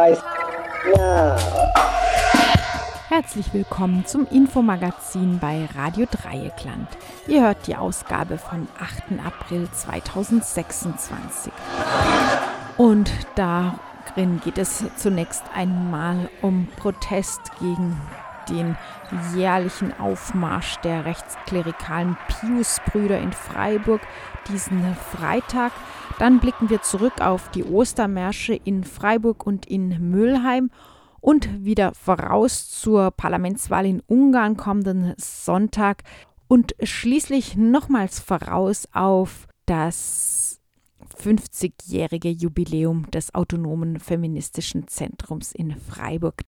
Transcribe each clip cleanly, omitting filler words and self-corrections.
Right now. Herzlich willkommen zum Infomagazin bei Radio Dreieckland. Ihr hört die Ausgabe vom 8. April 2026. Und darin geht es zunächst einmal um Protest gegen den jährlichen Aufmarsch der rechtsklerikalen Pius-Brüder in Freiburg diesen Freitag. Dann blicken wir zurück auf die Ostermärsche in Freiburg und in Mülheim und wieder voraus zur Parlamentswahl in Ungarn kommenden Sonntag und schließlich nochmals voraus auf das 50-jährige Jubiläum des Autonomen Feministischen Zentrums in Freiburg.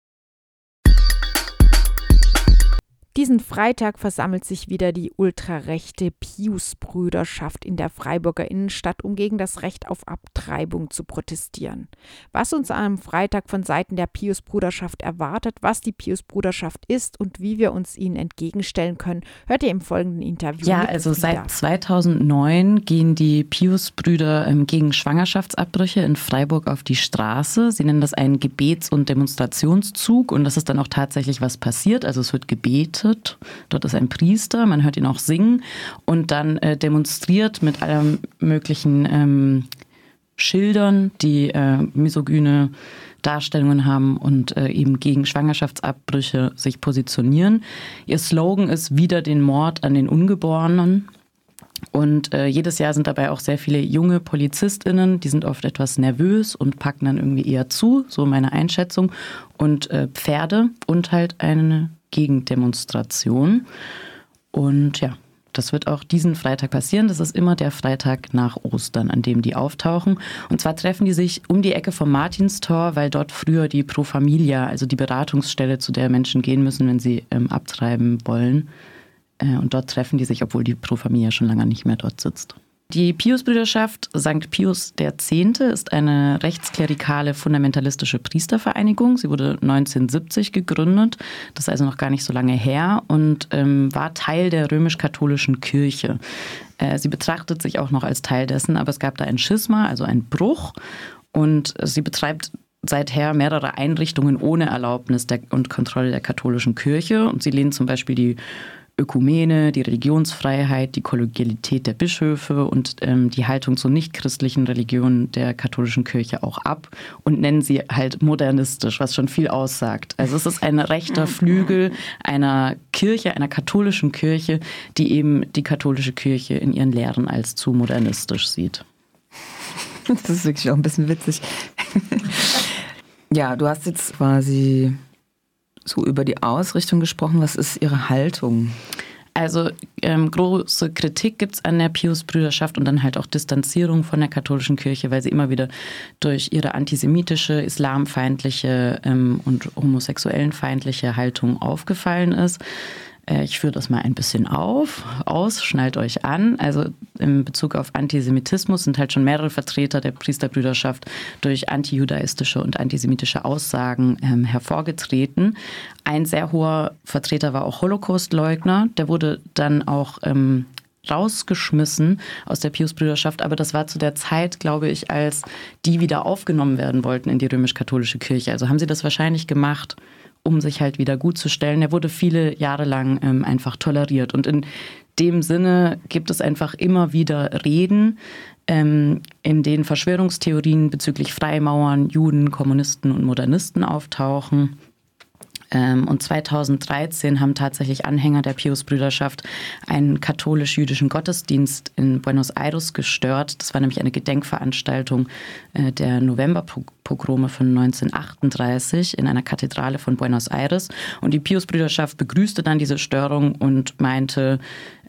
Diesen Freitag versammelt sich wieder die ultrarechte Pius-Brüderschaft in der Freiburger Innenstadt, um gegen das Recht auf Abtreibung zu protestieren. Was uns am Freitag von Seiten der Pius-Brüderschaft erwartet, was die Pius-Brüderschaft ist und wie wir uns ihnen entgegenstellen können, hört ihr im folgenden Interview. Ja, also seit 2009 gehen die Pius-Brüder gegen Schwangerschaftsabbrüche in Freiburg auf die Straße. Sie nennen das einen Gebets- und Demonstrationszug und das ist dann auch tatsächlich was passiert. Also es wird gebetet. Dort ist ein Priester, man hört ihn auch singen und dann demonstriert mit allen möglichen Schildern, die misogyne Darstellungen haben und eben gegen Schwangerschaftsabbrüche sich positionieren. Ihr Slogan ist „Wider den Mord an den Ungeborenen". Und jedes Jahr sind dabei auch sehr viele junge PolizistInnen, die sind oft etwas nervös und packen dann irgendwie eher zu, so meine Einschätzung. Und Pferde und halt eine Gegendemonstration. Und ja, das wird auch diesen Freitag passieren. Das ist immer der Freitag nach Ostern, an dem die auftauchen. Und zwar treffen die sich um die Ecke vom Martinstor, weil dort früher die Pro Familia, also die Beratungsstelle, zu der Menschen gehen müssen, wenn sie abtreiben wollen. Und dort treffen die sich, obwohl die Pro Familia schon lange nicht mehr dort sitzt. Die Pius-Brüderschaft St. Pius X. ist eine rechtsklerikale fundamentalistische Priestervereinigung. Sie wurde 1970 gegründet, das ist also noch gar nicht so lange her und war Teil der römisch-katholischen Kirche. Sie betrachtet sich auch noch als Teil dessen, aber es gab da ein Schisma, also einen Bruch und sie betreibt seither mehrere Einrichtungen ohne Erlaubnis und Kontrolle der katholischen Kirche und sie lehnt zum Beispiel die Ökumene, die Religionsfreiheit, die Kollegialität der Bischöfe und die Haltung zur nichtchristlichen Religion der katholischen Kirche auch ab und nennen sie halt modernistisch, was schon viel aussagt. Also es ist ein rechter Flügel einer Kirche, einer katholischen Kirche, die eben die katholische Kirche in ihren Lehren als zu modernistisch sieht. Das ist wirklich auch ein bisschen witzig. Ja, du hast jetzt quasi so über die Ausrichtung gesprochen. Was ist Ihre Haltung? Also große Kritik gibt es an der Pius-Brüderschaft und dann halt auch Distanzierung von der katholischen Kirche, weil sie immer wieder durch ihre antisemitische, islamfeindliche und homosexuellenfeindliche Haltung aufgefallen ist. Ich führe das mal ein bisschen aus, schnallt euch an. Also in Bezug auf Antisemitismus sind halt schon mehrere Vertreter der Priesterbrüderschaft durch antijudaistische und antisemitische Aussagen hervorgetreten. Ein sehr hoher Vertreter war auch Holocaustleugner. Der wurde dann auch rausgeschmissen aus der Pius-Brüderschaft, aber das war zu der Zeit, glaube ich, als die wieder aufgenommen werden wollten in die römisch-katholische Kirche. Also haben sie das wahrscheinlich gemacht, um sich halt wieder gut zu stellen. Er wurde viele Jahre lang einfach toleriert. Und in dem Sinne gibt es einfach immer wieder Reden, in denen Verschwörungstheorien bezüglich Freimauern, Juden, Kommunisten und Modernisten auftauchen. Und 2013 haben tatsächlich Anhänger der Pius-Brüderschaft einen katholisch-jüdischen Gottesdienst in Buenos Aires gestört. Das war nämlich eine Gedenkveranstaltung der Novemberpogrome von 1938 in einer Kathedrale von Buenos Aires. Und die Pius-Brüderschaft begrüßte dann diese Störung und meinte,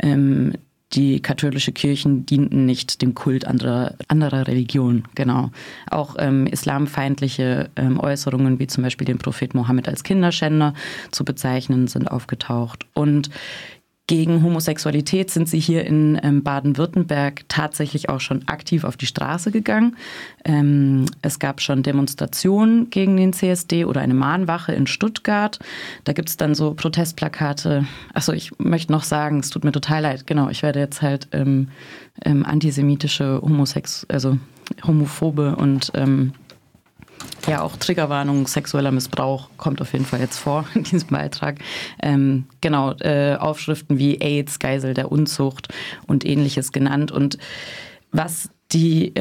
die katholische Kirchen dienten nicht dem Kult anderer Religionen, genau. Auch islamfeindliche Äußerungen, wie zum Beispiel den Prophet Mohammed als Kinderschänder zu bezeichnen, sind aufgetaucht. Und gegen Homosexualität sind sie hier in Baden-Württemberg tatsächlich auch schon aktiv auf die Straße gegangen. Es gab schon Demonstrationen gegen den CSD oder eine Mahnwache in Stuttgart. Da gibt es dann so Protestplakate. Achso, ich möchte noch sagen, es tut mir total leid. Genau, ich werde jetzt halt antisemitische, homophobe und Ja, auch Triggerwarnung, sexueller Missbrauch kommt auf jeden Fall jetzt vor in diesem Beitrag. Aufschriften wie AIDS, Geisel der Unzucht und Ähnliches genannt. Und was die,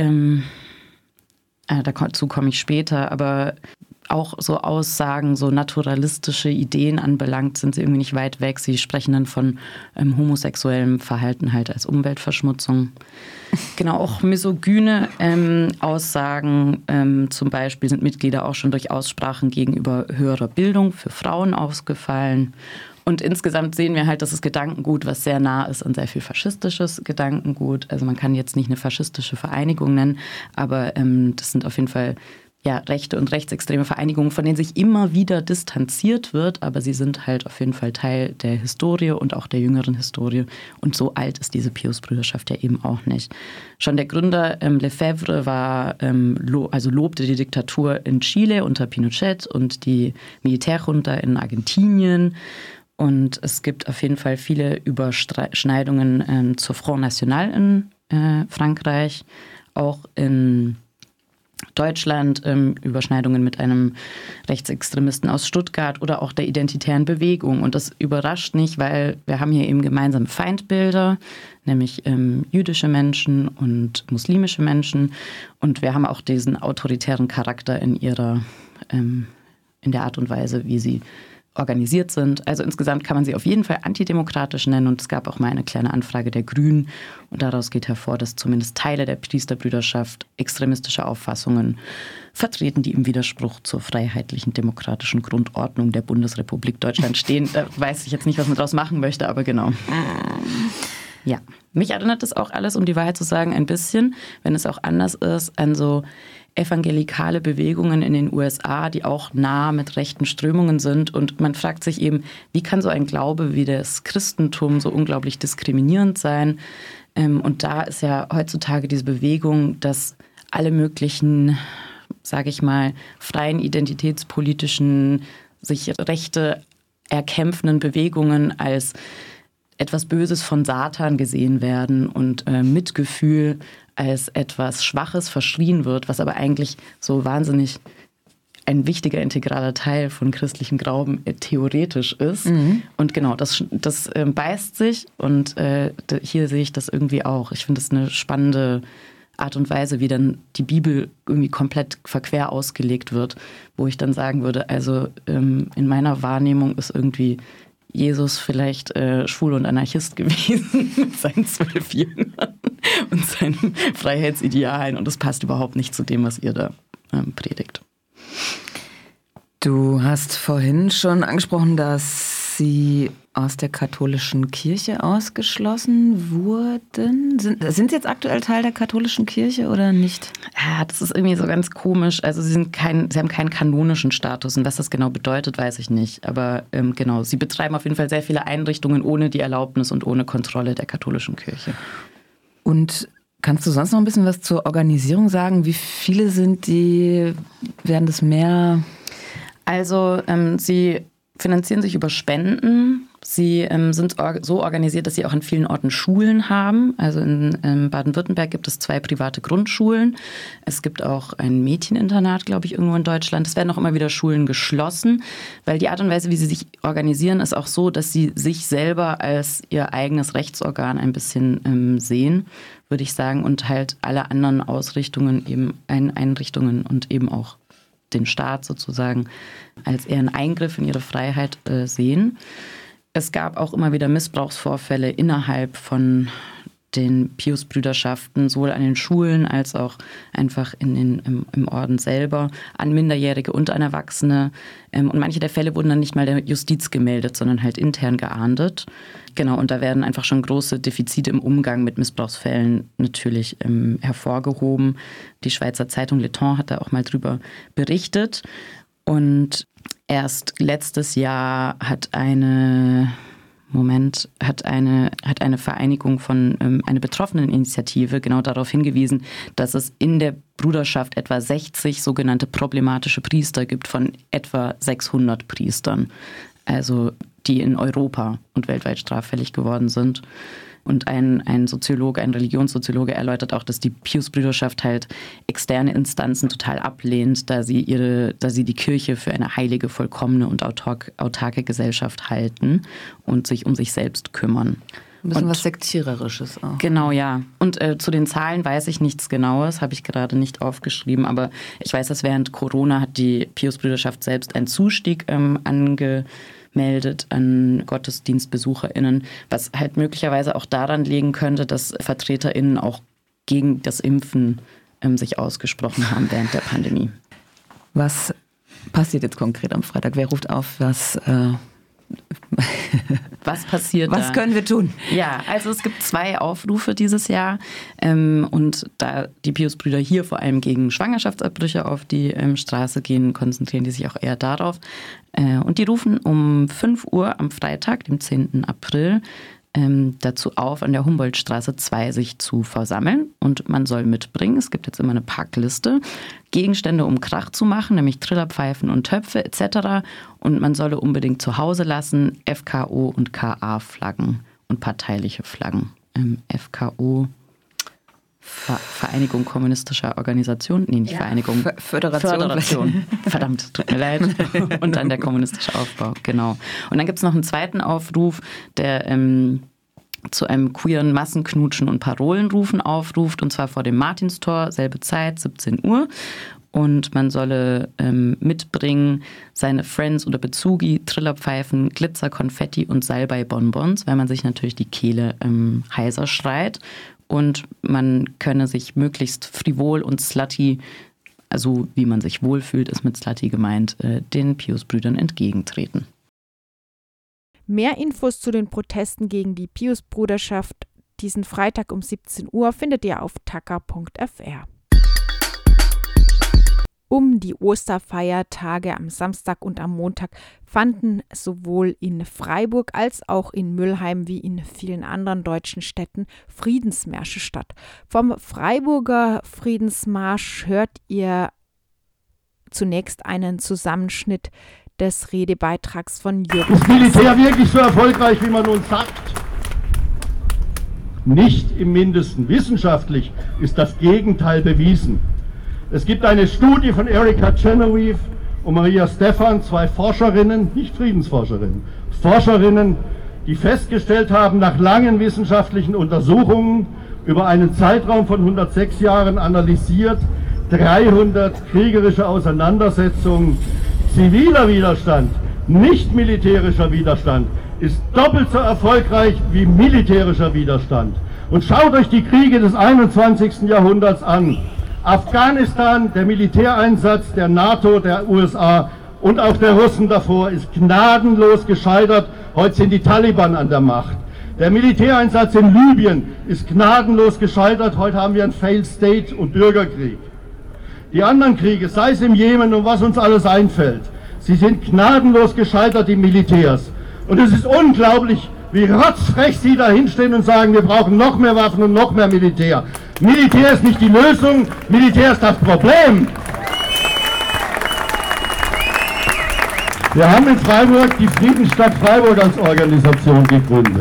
dazu komme ich später, aber auch so Aussagen, so naturalistische Ideen anbelangt, sind sie irgendwie nicht weit weg. Sie sprechen dann von homosexuellem Verhalten halt als Umweltverschmutzung. Genau, auch misogyne Aussagen, zum Beispiel sind Mitglieder auch schon durch Aussprachen gegenüber höherer Bildung für Frauen aufgefallen. Und insgesamt sehen wir halt, dass das Gedankengut, was sehr nah ist an sehr viel faschistisches Gedankengut. Also man kann jetzt nicht eine faschistische Vereinigung nennen, aber das sind auf jeden Fall rechte und rechtsextreme Vereinigungen, von denen sich immer wieder distanziert wird, aber sie sind halt auf jeden Fall Teil der Historie und auch der jüngeren Historie. Und so alt ist diese Pius-Brüderschaft ja eben auch nicht. Schon der Gründer Lefebvre lobte die Diktatur in Chile unter Pinochet und die Militärjunta in Argentinien. Und es gibt auf jeden Fall viele Überschneidungen zur Front National in Frankreich, auch in Deutschland, Überschneidungen mit einem Rechtsextremisten aus Stuttgart oder auch der identitären Bewegung. Und das überrascht nicht, weil wir haben hier eben gemeinsame Feindbilder, nämlich jüdische Menschen und muslimische Menschen. Und wir haben auch diesen autoritären Charakter in der Art und Weise, wie sie organisiert sind. Also insgesamt kann man sie auf jeden Fall antidemokratisch nennen und es gab auch mal eine kleine Anfrage der Grünen und daraus geht hervor, dass zumindest Teile der Priesterbrüderschaft extremistische Auffassungen vertreten, die im Widerspruch zur freiheitlichen demokratischen Grundordnung der Bundesrepublik Deutschland stehen. Da weiß ich jetzt nicht, was man daraus machen möchte, aber genau. Ja, mich erinnert das auch alles, um die Wahrheit zu sagen, ein bisschen, wenn es auch anders ist, an so evangelikale Bewegungen in den USA, die auch nah mit rechten Strömungen sind. Und man fragt sich eben, wie kann so ein Glaube wie das Christentum so unglaublich diskriminierend sein? Und da ist ja heutzutage diese Bewegung, dass alle möglichen, sage ich mal, freien identitätspolitischen, sich Rechte erkämpfenden Bewegungen als etwas Böses von Satan gesehen werden und Mitgefühl als etwas Schwaches verschrien wird, was aber eigentlich so wahnsinnig ein wichtiger, integraler Teil von christlichem Glauben theoretisch ist. Mhm. Und genau, das beißt sich und hier sehe ich das irgendwie auch. Ich finde das eine spannende Art und Weise, wie dann die Bibel irgendwie komplett verquer ausgelegt wird, wo ich dann sagen würde, also in meiner Wahrnehmung ist irgendwie Jesus vielleicht schwul und Anarchist gewesen mit seinen 12 Jüngern und seinen Freiheitsidealen. Und das passt überhaupt nicht zu dem, was ihr da predigt. Du hast vorhin schon angesprochen, dass Sie aus der katholischen Kirche ausgeschlossen wurden. Sind Sie jetzt aktuell Teil der katholischen Kirche oder nicht? Ja, das ist irgendwie so ganz komisch. Also Sie haben keinen kanonischen Status und was das genau bedeutet, weiß ich nicht. Aber genau, Sie betreiben auf jeden Fall sehr viele Einrichtungen ohne die Erlaubnis und ohne Kontrolle der katholischen Kirche. Und kannst du sonst noch ein bisschen was zur Organisierung sagen? Wie viele sind die? Werden das mehr? Also Sie finanzieren sich über Spenden. Sie sind so organisiert, dass sie auch in vielen Orten Schulen haben. Also in Baden-Württemberg gibt es 2 private Grundschulen. Es gibt auch ein Mädcheninternat, glaube ich, irgendwo in Deutschland. Es werden auch immer wieder Schulen geschlossen, weil die Art und Weise, wie sie sich organisieren, ist auch so, dass sie sich selber als ihr eigenes Rechtsorgan ein bisschen sehen, würde ich sagen, und halt alle anderen Ausrichtungen, eben Einrichtungen und eben auch den Staat sozusagen als eher einen Eingriff in ihre Freiheit sehen. Es gab auch immer wieder Missbrauchsvorfälle innerhalb von den Pius-Brüderschaften, sowohl an den Schulen als auch einfach im Orden selber, an Minderjährige und an Erwachsene. Und manche der Fälle wurden dann nicht mal der Justiz gemeldet, sondern halt intern geahndet. Genau, und da werden einfach schon große Defizite im Umgang mit Missbrauchsfällen natürlich hervorgehoben. Die Schweizer Zeitung Le Temps hat da auch mal drüber berichtet. Und erst letztes Jahr hat eine Vereinigung von eine Betroffeneninitiative genau darauf hingewiesen, dass es in der Bruderschaft etwa 60 sogenannte problematische Priester gibt von etwa 600 Priestern, also die in Europa und weltweit straffällig geworden sind. Und ein Soziologe, ein Religionssoziologe erläutert auch, dass die Pius-Brüderschaft halt externe Instanzen total ablehnt, da sie die Kirche für eine heilige, vollkommene und autarke Gesellschaft halten und sich um sich selbst kümmern. Ein bisschen was Sektiererisches auch. Genau, ja. Und zu den Zahlen weiß ich nichts Genaues, habe ich gerade nicht aufgeschrieben, aber ich weiß, dass während Corona hat die Pius-Brüderschaft selbst einen Zustieg angemeldet an GottesdienstbesucherInnen, was halt möglicherweise auch daran liegen könnte, dass VertreterInnen auch gegen das Impfen sich ausgesprochen haben während der Pandemie. Was passiert jetzt konkret am Freitag? Wer ruft auf, was passiert Was können wir tun? Ja, also es gibt 2 Aufrufe dieses Jahr und da die Pius-Brüder hier vor allem gegen Schwangerschaftsabbrüche auf die Straße gehen, konzentrieren die sich auch eher darauf. Und die rufen um 5 Uhr am Freitag, dem 10. April, dazu auf, an der Humboldtstraße 2 sich zu versammeln und man soll mitbringen, es gibt jetzt immer eine Packliste, Gegenstände, um Krach zu machen, nämlich Trillerpfeifen und Töpfe etc. Und man solle unbedingt zu Hause lassen FKO und KA-Flaggen und parteiliche Flaggen. FKO, Vereinigung kommunistischer Organisationen, nee, nicht Vereinigung. Föderation. Verdammt, tut mir leid. Und dann der kommunistische Aufbau, genau. Und dann gibt es noch einen zweiten Aufruf, der zu einem queeren Massenknutschen und Parolenrufen aufruft, und zwar vor dem Martinstor, selbe Zeit, 17 Uhr. Und man solle mitbringen seine Friends oder Bezugi, Trillerpfeifen, Glitzer, Konfetti und Salbei-Bonbons, weil man sich natürlich die Kehle heiser schreit. Und man könne sich möglichst frivol und slutty, also wie man sich wohlfühlt, ist mit slutty gemeint, den Pius-Brüdern entgegentreten. Mehr Infos zu den Protesten gegen die Pius-Bruderschaft diesen Freitag um 17 Uhr findet ihr auf tacker.fr. Um die Osterfeiertage am Samstag und am Montag fanden sowohl in Freiburg als auch in Mülheim wie in vielen anderen deutschen Städten Friedensmärsche statt. Vom Freiburger Friedensmarsch hört ihr zunächst einen Zusammenschnitt des Redebeitrags von Jürgen. Ist Militär wirklich so erfolgreich, wie man uns sagt? Nicht im Mindesten. Wissenschaftlich ist das Gegenteil bewiesen. Es gibt eine Studie von Erika Chenoweth und Maria Stephan, 2 Forscherinnen, nicht Friedensforscherinnen, Forscherinnen, die festgestellt haben, nach langen wissenschaftlichen Untersuchungen über einen Zeitraum von 106 Jahren analysiert, 300 kriegerische Auseinandersetzungen, ziviler Widerstand, nicht militärischer Widerstand, ist doppelt so erfolgreich wie militärischer Widerstand. Und schaut euch die Kriege des 21. Jahrhunderts an. Afghanistan, der Militäreinsatz der NATO, der USA und auch der Russen davor ist gnadenlos gescheitert. Heute sind die Taliban an der Macht. Der Militäreinsatz in Libyen ist gnadenlos gescheitert. Heute haben wir einen Failed State und Bürgerkrieg. Die anderen Kriege, sei es im Jemen und was uns alles einfällt, sie sind gnadenlos gescheitert, die Militärs. Und es ist unglaublich, wie rotzfrech sie da hinstehen und sagen, wir brauchen noch mehr Waffen und noch mehr Militär. Militär ist nicht die Lösung, Militär ist das Problem. Wir haben in Freiburg die Friedensstadt Freiburg als Organisation gegründet.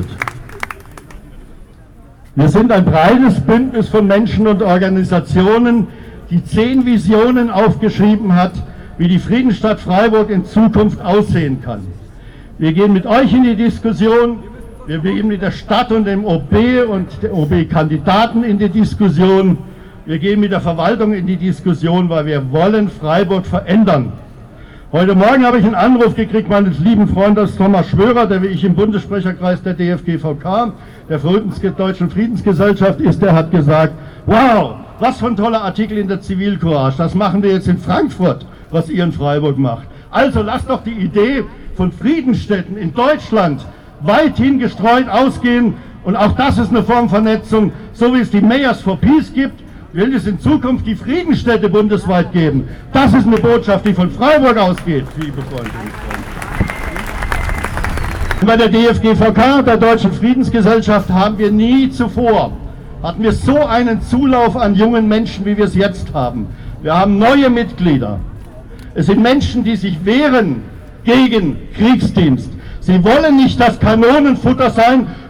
Wir sind ein breites Bündnis von Menschen und Organisationen, die 10 Visionen aufgeschrieben hat, wie die Friedensstadt Freiburg in Zukunft aussehen kann. Wir gehen mit euch in die Diskussion, wir gehen mit der Stadt und dem OB und der OB-Kandidaten in die Diskussion, wir gehen mit der Verwaltung in die Diskussion, weil wir wollen Freiburg verändern. Heute Morgen habe ich einen Anruf gekriegt meines lieben Freundes Thomas Schwörer, der wie ich im Bundessprecherkreis der DFGVK, der Deutschen Friedensgesellschaft ist, der hat gesagt, wow, was für ein toller Artikel in der Zivilcourage, das machen wir jetzt in Frankfurt, was ihr in Freiburg macht. Also lasst doch die Idee von Friedensstädten in Deutschland weithin gestreut ausgehen und auch das ist eine Form von Vernetzung, so wie es die Mayors for Peace gibt, will es in Zukunft die Friedensstädte bundesweit geben. Das ist eine Botschaft, die von Freiburg ausgeht, liebe Freundinnen und Freunde. Bei der DFGVK, der Deutschen Friedensgesellschaft, haben wir nie zuvor, hatten wir so einen Zulauf an jungen Menschen, wie wir es jetzt haben. Wir haben neue Mitglieder. Es sind Menschen, die sich wehren gegen Kriegsdienst. Sie wollen nicht das Kanonenfutter sein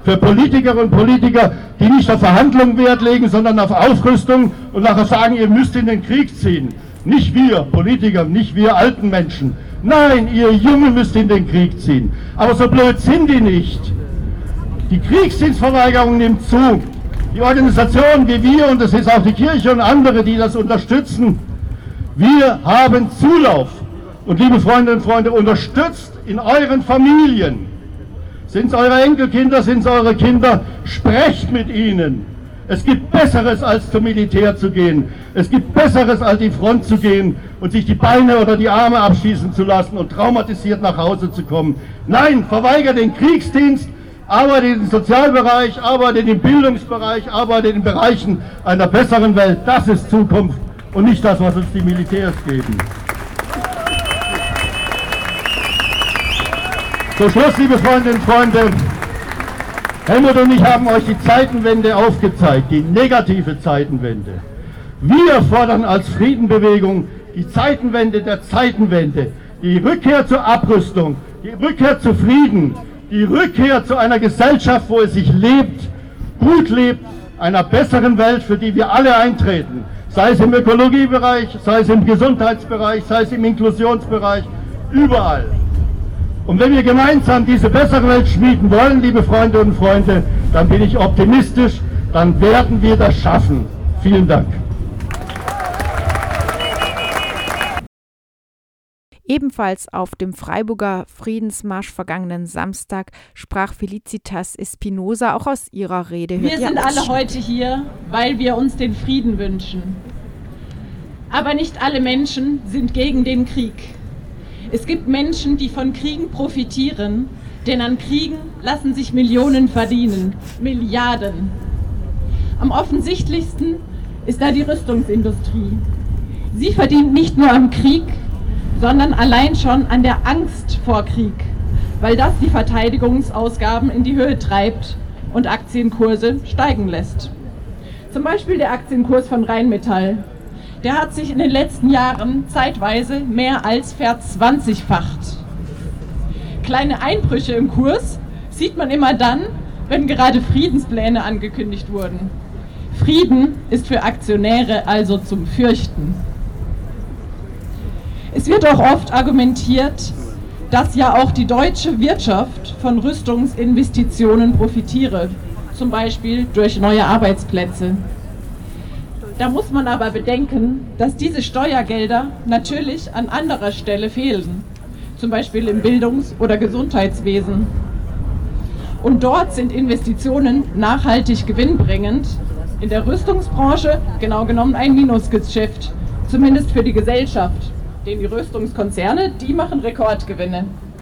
für Politikerinnen und Politiker, die nicht auf Verhandlungen Wert legen, sondern auf Aufrüstung und nachher sagen, ihr müsst in den Krieg ziehen. Nicht wir Politiker, nicht wir alten Menschen. Nein, ihr Jungen müsst in den Krieg ziehen. Aber so blöd sind die nicht. Die Kriegsdienstverweigerung nimmt zu. Die Organisationen wie wir, und das ist auch die Kirche und andere, die das unterstützen, wir haben Zulauf. Und liebe Freundinnen und Freunde, unterstützt in euren Familien. Sind es eure Enkelkinder, sind es eure Kinder, sprecht mit ihnen. Es gibt Besseres, als zum Militär zu gehen. Es gibt Besseres, als die Front zu gehen und sich die Beine oder die Arme abschießen zu lassen und traumatisiert nach Hause zu kommen. Nein, verweigert den Kriegsdienst, arbeitet im Sozialbereich, arbeitet im Bildungsbereich, arbeitet in Bereichen einer besseren Welt. Das ist Zukunft und nicht das, was uns die Militärs geben. Zum Schluss, liebe Freundinnen und Freunde, Helmut und ich haben euch die Zeitenwende aufgezeigt, die negative Zeitenwende. Wir fordern als Friedenbewegung die Zeitenwende der Zeitenwende, die Rückkehr zur Abrüstung, die Rückkehr zu Frieden, die Rückkehr zu einer Gesellschaft, wo es sich lebt, gut lebt, einer besseren Welt, für die wir alle eintreten, sei es im Ökologiebereich, sei es im Gesundheitsbereich, sei es im Inklusionsbereich, überall. Und wenn wir gemeinsam diese bessere Welt schmieden wollen, liebe Freunde und Freunde, dann bin ich optimistisch, dann werden wir das schaffen. Vielen Dank. Ebenfalls auf dem Freiburger Friedensmarsch vergangenen Samstag sprach Felicitas Espinosa auch aus ihrer Rede. Wir sind alle heute hier, weil wir uns den Frieden wünschen. Aber nicht alle Menschen sind gegen den Krieg. Es gibt Menschen, die von Kriegen profitieren, denn an Kriegen lassen sich Millionen verdienen, Milliarden. Am offensichtlichsten ist da die Rüstungsindustrie. Sie verdient nicht nur am Krieg, sondern allein schon an der Angst vor Krieg, weil das die Verteidigungsausgaben in die Höhe treibt und Aktienkurse steigen lässt. Zum Beispiel der Aktienkurs von Rheinmetall. Der hat sich in den letzten Jahren zeitweise mehr als verzwanzigfacht. Kleine Einbrüche im Kurs sieht man immer dann, wenn gerade Friedenspläne angekündigt wurden. Frieden ist für Aktionäre also zum Fürchten. Es wird auch oft argumentiert, dass ja auch die deutsche Wirtschaft von Rüstungsinvestitionen profitiere, zum Beispiel durch neue Arbeitsplätze. Da muss man aber bedenken, dass diese Steuergelder natürlich an anderer Stelle fehlen, zum Beispiel im Bildungs- oder Gesundheitswesen. Und dort sind Investitionen nachhaltig gewinnbringend. In der Rüstungsbranche genau genommen ein Minusgeschäft, zumindest für die Gesellschaft. Denn die Rüstungskonzerne, die machen Rekordgewinne.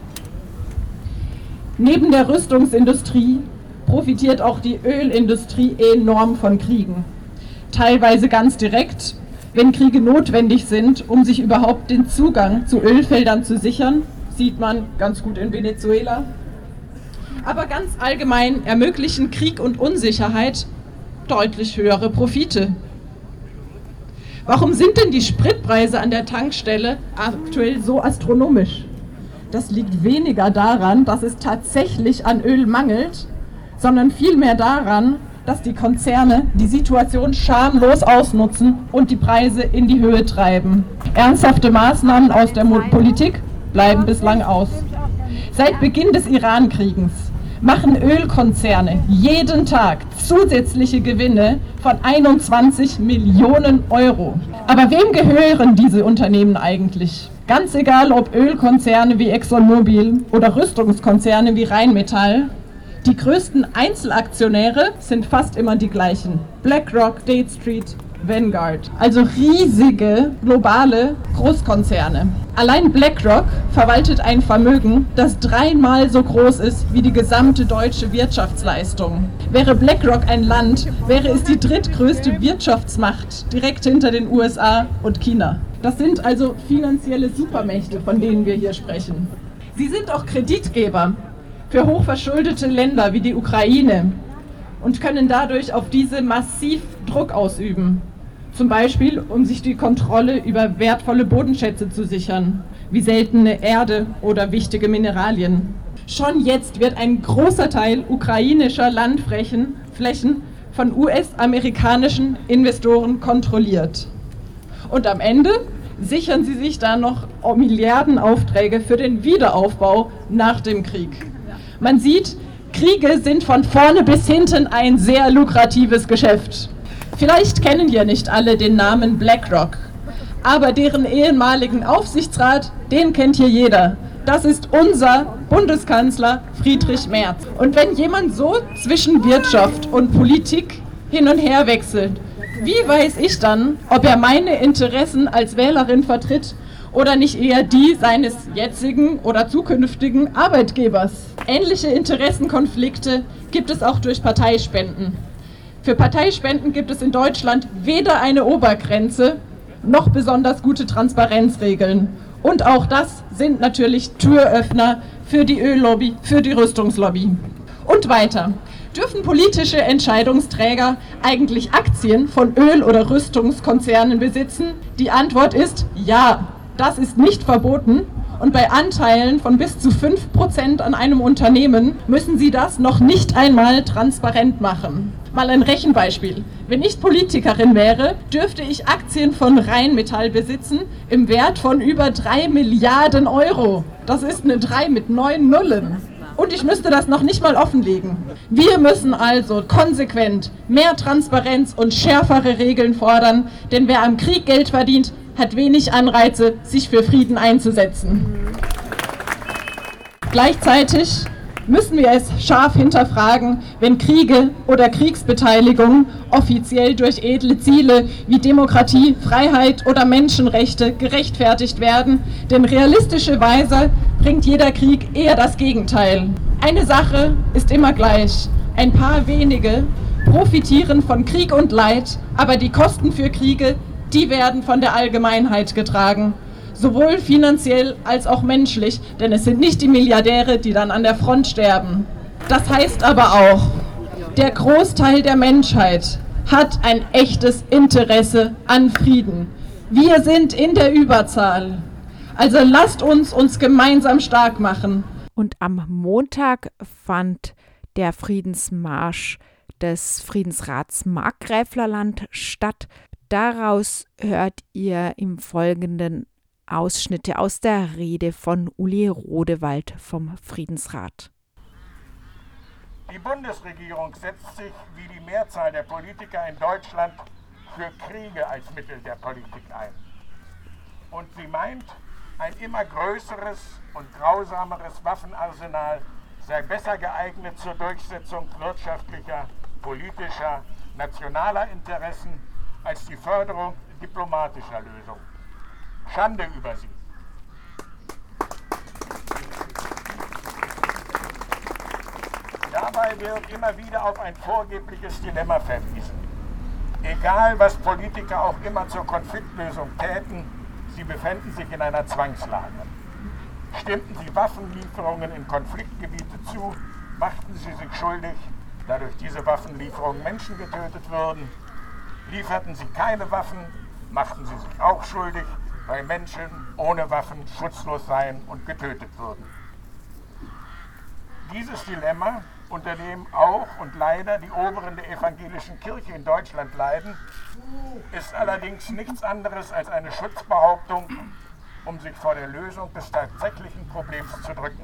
Neben der Rüstungsindustrie profitiert auch die Ölindustrie enorm von Kriegen. Teilweise ganz direkt, wenn Kriege notwendig sind, um sich überhaupt den Zugang zu Ölfeldern zu sichern, sieht man ganz gut in Venezuela. Aber ganz allgemein ermöglichen Krieg und Unsicherheit deutlich höhere Profite. Warum sind denn die Spritpreise an der Tankstelle aktuell so astronomisch? Das liegt weniger daran, dass es tatsächlich an Öl mangelt, sondern vielmehr daran, dass die Konzerne die Situation schamlos ausnutzen und die Preise in die Höhe treiben. Ernsthafte Maßnahmen aus der Politik bleiben bislang aus. Seit Beginn des Iran-Krieges machen Ölkonzerne jeden Tag zusätzliche Gewinne von 21 Millionen Euro. Aber wem gehören diese Unternehmen eigentlich? Ganz egal, ob Ölkonzerne wie ExxonMobil oder Rüstungskonzerne wie Rheinmetall, die größten Einzelaktionäre sind fast immer die gleichen. BlackRock, State Street, Vanguard. Also riesige globale Großkonzerne. Allein BlackRock verwaltet ein Vermögen, das 3-mal so groß ist wie die gesamte deutsche Wirtschaftsleistung. Wäre BlackRock ein Land, wäre es die drittgrößte Wirtschaftsmacht, direkt hinter den USA und China. Das sind also finanzielle Supermächte, von denen wir hier sprechen. Sie sind auch Kreditgeber für hochverschuldete Länder wie die Ukraine und können dadurch auf diese massiv Druck ausüben. Zum Beispiel, um sich die Kontrolle über wertvolle Bodenschätze zu sichern, wie seltene Erde oder wichtige Mineralien. Schon jetzt wird ein großer Teil ukrainischer Landflächen von US-amerikanischen Investoren kontrolliert. Und am Ende sichern sie sich dann noch Milliardenaufträge für den Wiederaufbau nach dem Krieg. Man sieht, Kriege sind von vorne bis hinten ein sehr lukratives Geschäft. Vielleicht kennen ja nicht alle den Namen BlackRock, aber deren ehemaligen Aufsichtsrat, den kennt hier jeder. Das ist unser Bundeskanzler Friedrich Merz. Und wenn jemand so zwischen Wirtschaft und Politik hin und her wechselt, wie weiß ich dann, ob er meine Interessen als Wählerin vertritt oder nicht eher die seines jetzigen oder zukünftigen Arbeitgebers? Ähnliche Interessenkonflikte gibt es auch durch Parteispenden. Für Parteispenden gibt es in Deutschland weder eine Obergrenze noch besonders gute Transparenzregeln. Und auch das sind natürlich Türöffner für die Öllobby, für die Rüstungslobby. Und weiter. Dürfen politische Entscheidungsträger eigentlich Aktien von Öl- oder Rüstungskonzernen besitzen? Die Antwort ist ja, das ist nicht verboten. Und bei Anteilen von bis zu 5% an einem Unternehmen müssen sie das noch nicht einmal transparent machen. Mal ein Rechenbeispiel. Wenn ich Politikerin wäre, dürfte ich Aktien von Rheinmetall besitzen im Wert von über 3 Milliarden Euro. Das ist eine 3 mit 9 Nullen. Und ich müsste das noch nicht mal offenlegen. Wir müssen also konsequent mehr Transparenz und schärfere Regeln fordern, denn wer am Krieg Geld verdient, hat wenig Anreize, sich für Frieden einzusetzen. Gleichzeitig müssen wir es scharf hinterfragen, wenn Kriege oder Kriegsbeteiligung offiziell durch edle Ziele wie Demokratie, Freiheit oder Menschenrechte gerechtfertigt werden, denn realistischerweise bringt jeder Krieg eher das Gegenteil. Eine Sache ist immer gleich: Ein paar wenige profitieren von Krieg und Leid, aber die Kosten für Kriege, die werden von der Allgemeinheit getragen. Sowohl finanziell als auch menschlich, denn es sind nicht die Milliardäre, die dann an der Front sterben. Das heißt aber auch, der Großteil der Menschheit hat ein echtes Interesse an Frieden. Wir sind in der Überzahl. Also lasst uns gemeinsam stark machen. Und am Montag fand der Friedensmarsch des Friedensrats Markgräflerland statt. Daraus hört ihr im Folgenden Ausschnitte aus der Rede von Uli Rodewald vom Friedensrat. Die Bundesregierung setzt sich wie die Mehrzahl der Politiker in Deutschland für Kriege als Mittel der Politik ein. Und sie meint, ein immer größeres und grausameres Waffenarsenal sei besser geeignet zur Durchsetzung wirtschaftlicher, politischer, nationaler Interessen als die Förderung diplomatischer Lösungen. Schande über sie. Dabei wird immer wieder auf ein vorgebliches Dilemma verwiesen. Egal, was Politiker auch immer zur Konfliktlösung täten, sie befänden sich in einer Zwangslage. Stimmten sie Waffenlieferungen in Konfliktgebiete zu, machten sie sich schuldig, da durch diese Waffenlieferungen Menschen getötet würden. Lieferten sie keine Waffen, machten sie sich auch schuldig, weil Menschen ohne Waffen schutzlos seien und getötet würden. Dieses Dilemma, unter dem auch und leider die Oberen der evangelischen Kirche in Deutschland leiden, ist allerdings nichts anderes als eine Schutzbehauptung, um sich vor der Lösung des tatsächlichen Problems zu drücken.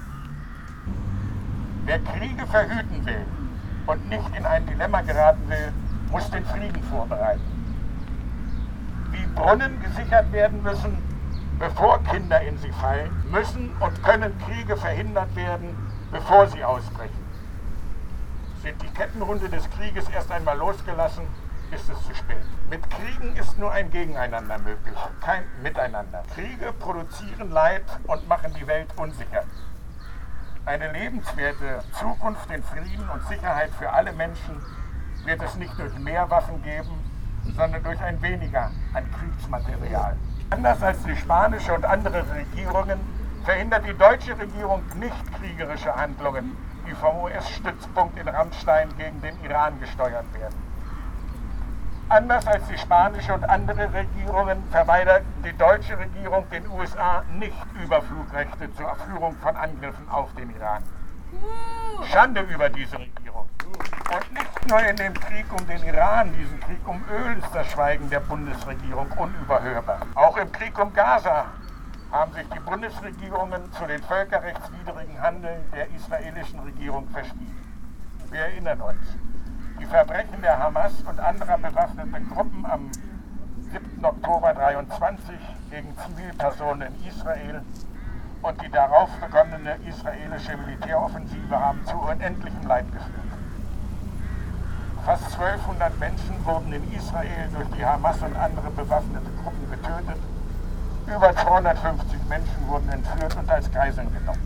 Wer Kriege verhüten will und nicht in ein Dilemma geraten will, muss den Frieden vorbereiten. Wie Brunnen gesichert werden müssen, bevor Kinder in sie fallen, müssen und können Kriege verhindert werden, bevor sie ausbrechen. Sind die Kettenhunde des Krieges erst einmal losgelassen, ist es zu spät. Mit Kriegen ist nur ein Gegeneinander möglich, kein Miteinander. Kriege produzieren Leid und machen die Welt unsicher. Eine lebenswerte Zukunft in Frieden und Sicherheit für alle Menschen wird es nicht durch mehr Waffen geben, sondern durch ein weniger an Kriegsmaterial. Anders als die spanische und andere Regierungen verhindert die deutsche Regierung nicht kriegerische Handlungen, die vom US-Stützpunkt in Ramstein gegen den Iran gesteuert werden. Anders als die spanische und andere Regierungen verweigert die deutsche Regierung den USA nicht Überflugrechte zur Führung von Angriffen auf den Iran. Schande über diese Regierung. Und nicht nur in dem Krieg um den Iran, diesen Krieg um Öl, ist das Schweigen der Bundesregierung unüberhörbar. Auch im Krieg um Gaza haben sich die Bundesregierungen zu den völkerrechtswidrigen Handeln der israelischen Regierung verschwiegen. Wir erinnern uns. Die Verbrechen der Hamas und anderer bewaffneter Gruppen am 7. Oktober 1923 gegen Zivilpersonen in Israel und die darauf begonnene israelische Militäroffensive haben zu unendlichem Leid geführt. Fast 1200 Menschen wurden in Israel durch die Hamas und andere bewaffnete Gruppen getötet. Über 250 Menschen wurden entführt und als Geiseln genommen.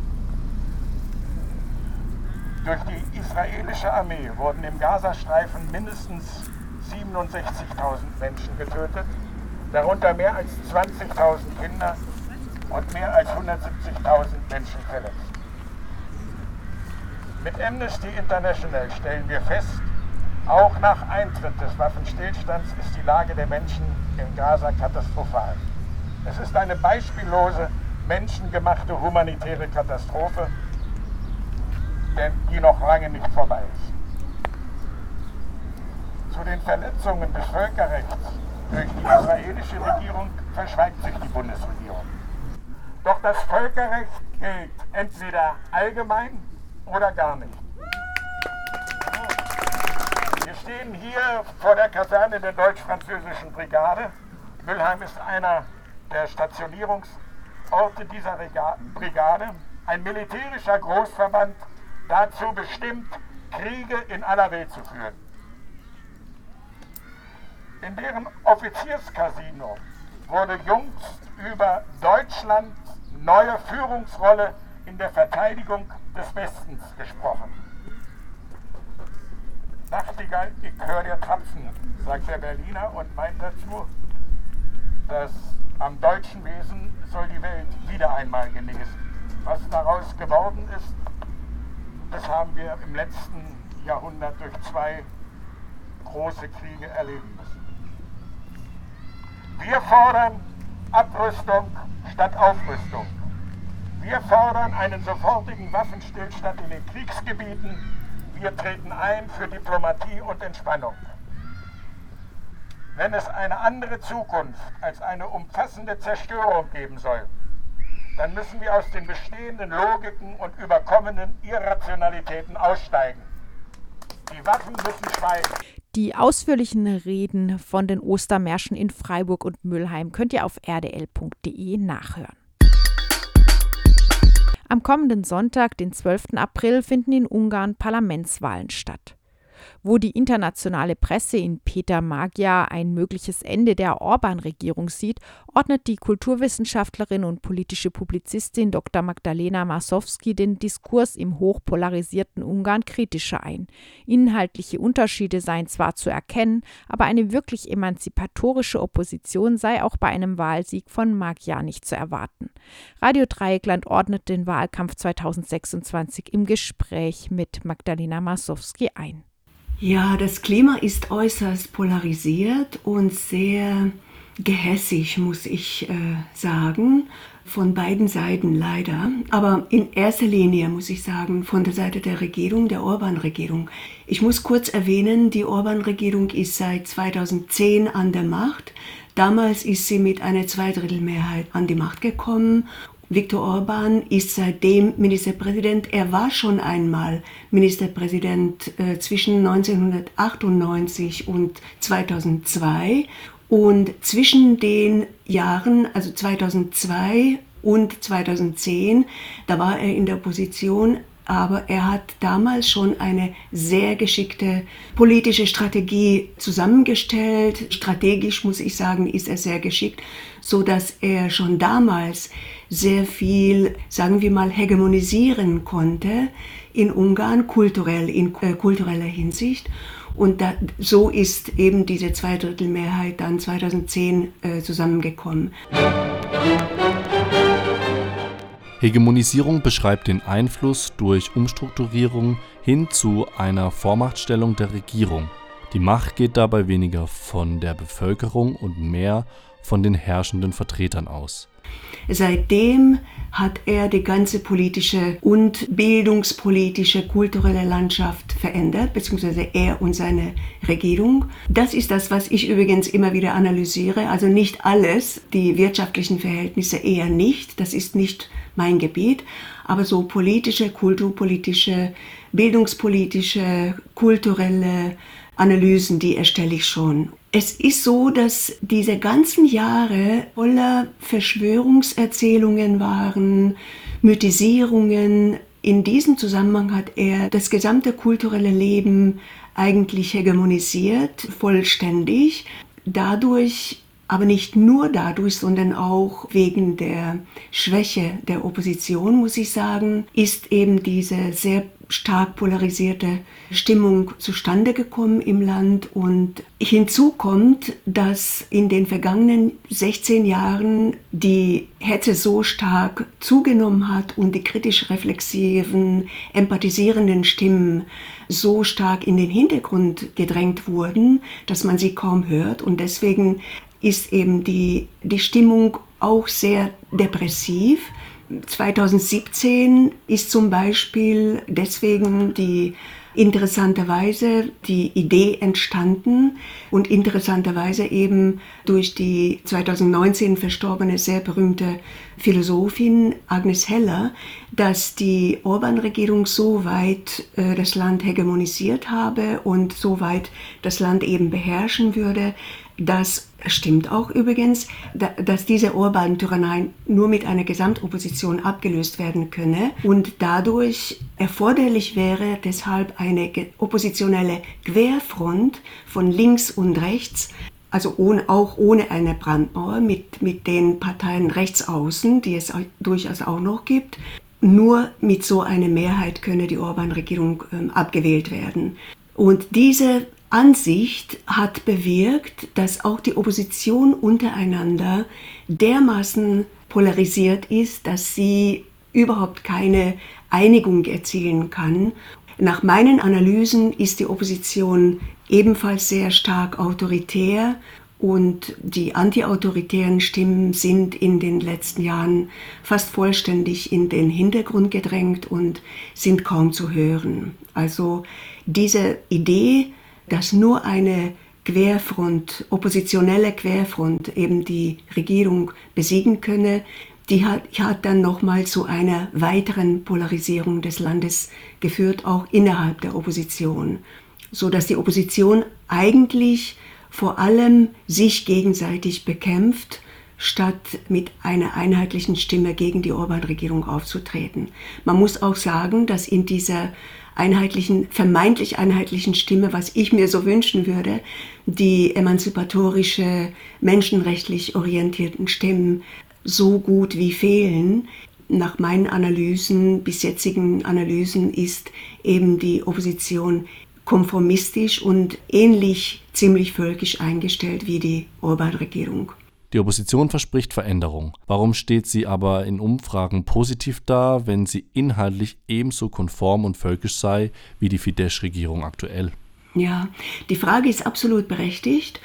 Durch die israelische Armee wurden im Gazastreifen mindestens 67.000 Menschen getötet, darunter mehr als 20.000 Kinder und mehr als 170.000 Menschen verletzt. Mit Amnesty International stellen wir fest, auch nach Eintritt des Waffenstillstands ist die Lage der Menschen in Gaza katastrophal. Es ist eine beispiellose, menschengemachte humanitäre Katastrophe, die noch lange nicht vorbei ist. Zu den Verletzungen des Völkerrechts durch die israelische Regierung verschweigt sich die Bundesregierung. Doch das Völkerrecht gilt entweder allgemein oder gar nicht. Wir stehen hier vor der Kaserne der deutsch-französischen Brigade. Mülheim ist einer der Stationierungsorte dieser Brigade, ein militärischer Großverband, dazu bestimmt, Kriege in aller Welt zu führen. In deren Offizierscasino wurde jüngst über Deutschlands neue Führungsrolle in der Verteidigung des Westens gesprochen. Nachtigall, ich höre dir Trapsen, sagt der Berliner und meint dazu, dass am deutschen Wesen soll die Welt wieder einmal genesen. Was daraus geworden ist, das haben wir im letzten Jahrhundert durch 2 große Kriege erleben müssen. Wir fordern Abrüstung statt Aufrüstung. Wir fordern einen sofortigen Waffenstillstand in den Kriegsgebieten. Wir treten ein für Diplomatie und Entspannung. Wenn es eine andere Zukunft als eine umfassende Zerstörung geben soll, dann müssen wir aus den bestehenden Logiken und überkommenen Irrationalitäten aussteigen. Die Waffen müssen schweigen. Die ausführlichen Reden von den Ostermärschen in Freiburg und Mülheim könnt ihr auf rdl.de nachhören. Am kommenden Sonntag, den 12. April, finden in Ungarn Parlamentswahlen statt. Wo die internationale Presse in Peter Magyar ein mögliches Ende der Orban-Regierung sieht, ordnet die Kulturwissenschaftlerin und politische Publizistin Dr. Magdalena Masowski den Diskurs im hochpolarisierten Ungarn kritischer ein. Inhaltliche Unterschiede seien zwar zu erkennen, aber eine wirklich emanzipatorische Opposition sei auch bei einem Wahlsieg von Magyar nicht zu erwarten. Radio Dreieckland ordnet den Wahlkampf 2026 im Gespräch mit Magdalena Masowski ein. Ja, das Klima ist äußerst polarisiert und sehr gehässig, muss ich sagen, von beiden Seiten leider. Aber in erster Linie, muss ich sagen, von der Seite der Regierung, der Orban-Regierung. Ich muss kurz erwähnen, die Orban-Regierung ist seit 2010 an der Macht. Damals ist sie mit einer Zweidrittelmehrheit an die Macht gekommen. Viktor Orban ist seitdem Ministerpräsident. Er war schon einmal Ministerpräsident zwischen 1998 und 2002. Und zwischen den Jahren, also 2002 und 2010, da war er in der Opposition, aber er hat damals schon eine sehr geschickte politische Strategie zusammengestellt. Strategisch, muss ich sagen, ist er sehr geschickt, so dass er schon damals sehr viel, sagen wir mal, hegemonisieren konnte in Ungarn, in kultureller Hinsicht. Und so ist eben diese Zweidrittelmehrheit dann 2010 zusammengekommen. Hegemonisierung beschreibt den Einfluss durch Umstrukturierung hin zu einer Vormachtstellung der Regierung. Die Macht geht dabei weniger von der Bevölkerung und mehr von den herrschenden Vertretern aus. Seitdem hat er die ganze politische und bildungspolitische, kulturelle Landschaft verändert, beziehungsweise er und seine Regierung. Das ist das, was ich übrigens immer wieder analysiere. Also nicht alles, die wirtschaftlichen Verhältnisse eher nicht, das ist nicht mein Gebiet, aber so politische, kulturpolitische, bildungspolitische, kulturelle Analysen, die erstelle ich schon. Es ist so, dass diese ganzen Jahre voller Verschwörungserzählungen waren, Mythisierungen. In diesem Zusammenhang hat er das gesamte kulturelle Leben eigentlich hegemonisiert, vollständig. Dadurch, aber nicht nur dadurch, sondern auch wegen der Schwäche der Opposition, muss ich sagen, ist eben diese sehr stark polarisierte Stimmung zustande gekommen im Land. Und hinzu kommt, dass in den vergangenen 16 Jahren die Hetze so stark zugenommen hat und die kritisch-reflexiven, empathisierenden Stimmen so stark in den Hintergrund gedrängt wurden, dass man sie kaum hört. Und deswegen ist eben die Stimmung auch sehr depressiv. 2017 ist zum Beispiel deswegen interessanterweise die Idee entstanden und interessanterweise eben durch die 2019 verstorbene, sehr berühmte Philosophin Agnes Heller, dass die Orban-Regierung so weit das Land hegemonisiert habe und so weit das Land eben beherrschen würde. Das stimmt auch übrigens, dass diese Orban-Tyrannei nur mit einer Gesamtopposition abgelöst werden könne und dadurch erforderlich wäre deshalb eine oppositionelle Querfront von links und rechts, also auch ohne eine Brandmauer mit den Parteien rechts außen, die es durchaus auch noch gibt. Nur mit so einer Mehrheit könne die Orban-Regierung abgewählt werden. Und diese Ansicht hat bewirkt, dass auch die Opposition untereinander dermaßen polarisiert ist, dass sie überhaupt keine Einigung erzielen kann. Nach meinen Analysen ist die Opposition ebenfalls sehr stark autoritär und die antiautoritären Stimmen sind in den letzten Jahren fast vollständig in den Hintergrund gedrängt und sind kaum zu hören. Also diese Idee, dass nur eine Querfront, oppositionelle Querfront eben die Regierung besiegen könne, die hat dann nochmal zu einer weiteren Polarisierung des Landes geführt, auch innerhalb der Opposition, so dass die Opposition eigentlich vor allem sich gegenseitig bekämpft, statt mit einer einheitlichen Stimme gegen die Orban-Regierung aufzutreten. Man muss auch sagen, dass in dieser vermeintlich einheitlichen Stimme, was ich mir so wünschen würde, die emanzipatorische, menschenrechtlich orientierten Stimmen so gut wie fehlen. Nach meinen Analysen, bis jetzigen Analysen, ist eben die Opposition konformistisch und ähnlich ziemlich völkisch eingestellt wie die Orban-Regierung. Die Opposition verspricht Veränderung. Warum steht sie aber in Umfragen positiv da, wenn sie inhaltlich ebenso konform und völkisch sei wie die Fidesz-Regierung aktuell? Ja, die Frage ist absolut berechtigt.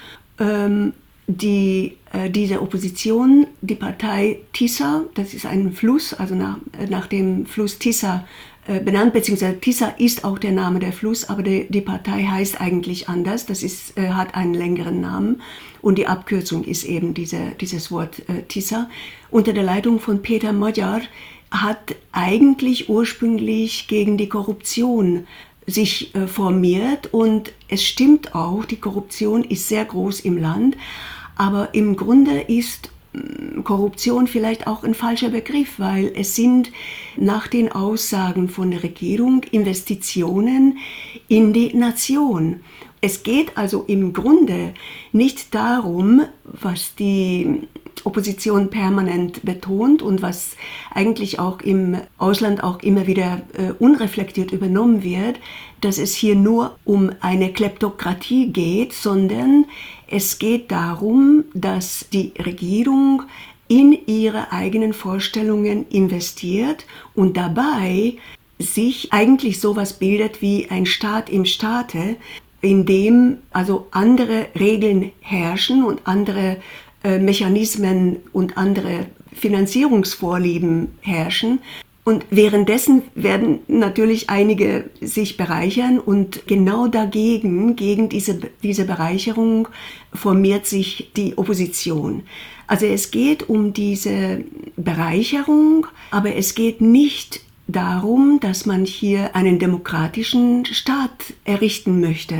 Diese Opposition, die Partei Tisza, das ist ein Fluss, also nach dem Fluss Tisza benannt, beziehungsweise Tisza ist auch der Name der Fluss, aber die Partei heißt eigentlich anders, hat einen längeren Namen und die Abkürzung ist eben dieses Wort Tisza. Unter der Leitung von Peter Magyar hat eigentlich ursprünglich gegen die Korruption sich formiert und es stimmt auch, die Korruption ist sehr groß im Land, aber im Grunde ist Korruption vielleicht auch ein falscher Begriff, weil es sind nach den Aussagen von der Regierung Investitionen in die Nation. Es geht also im Grunde nicht darum, was die Opposition permanent betont und was eigentlich auch im Ausland auch immer wieder unreflektiert übernommen wird, dass es hier nur um eine Kleptokratie geht, sondern es geht darum, dass die Regierung in ihre eigenen Vorstellungen investiert und dabei sich eigentlich sowas bildet wie ein Staat im Staate, in dem also andere Regeln herrschen und andere Mechanismen und andere Finanzierungsvorlieben herrschen. Und währenddessen werden natürlich einige sich bereichern und genau dagegen, gegen diese Bereicherung, formiert sich die Opposition. Also es geht um diese Bereicherung, aber es geht nicht darum, dass man hier einen demokratischen Staat errichten möchte.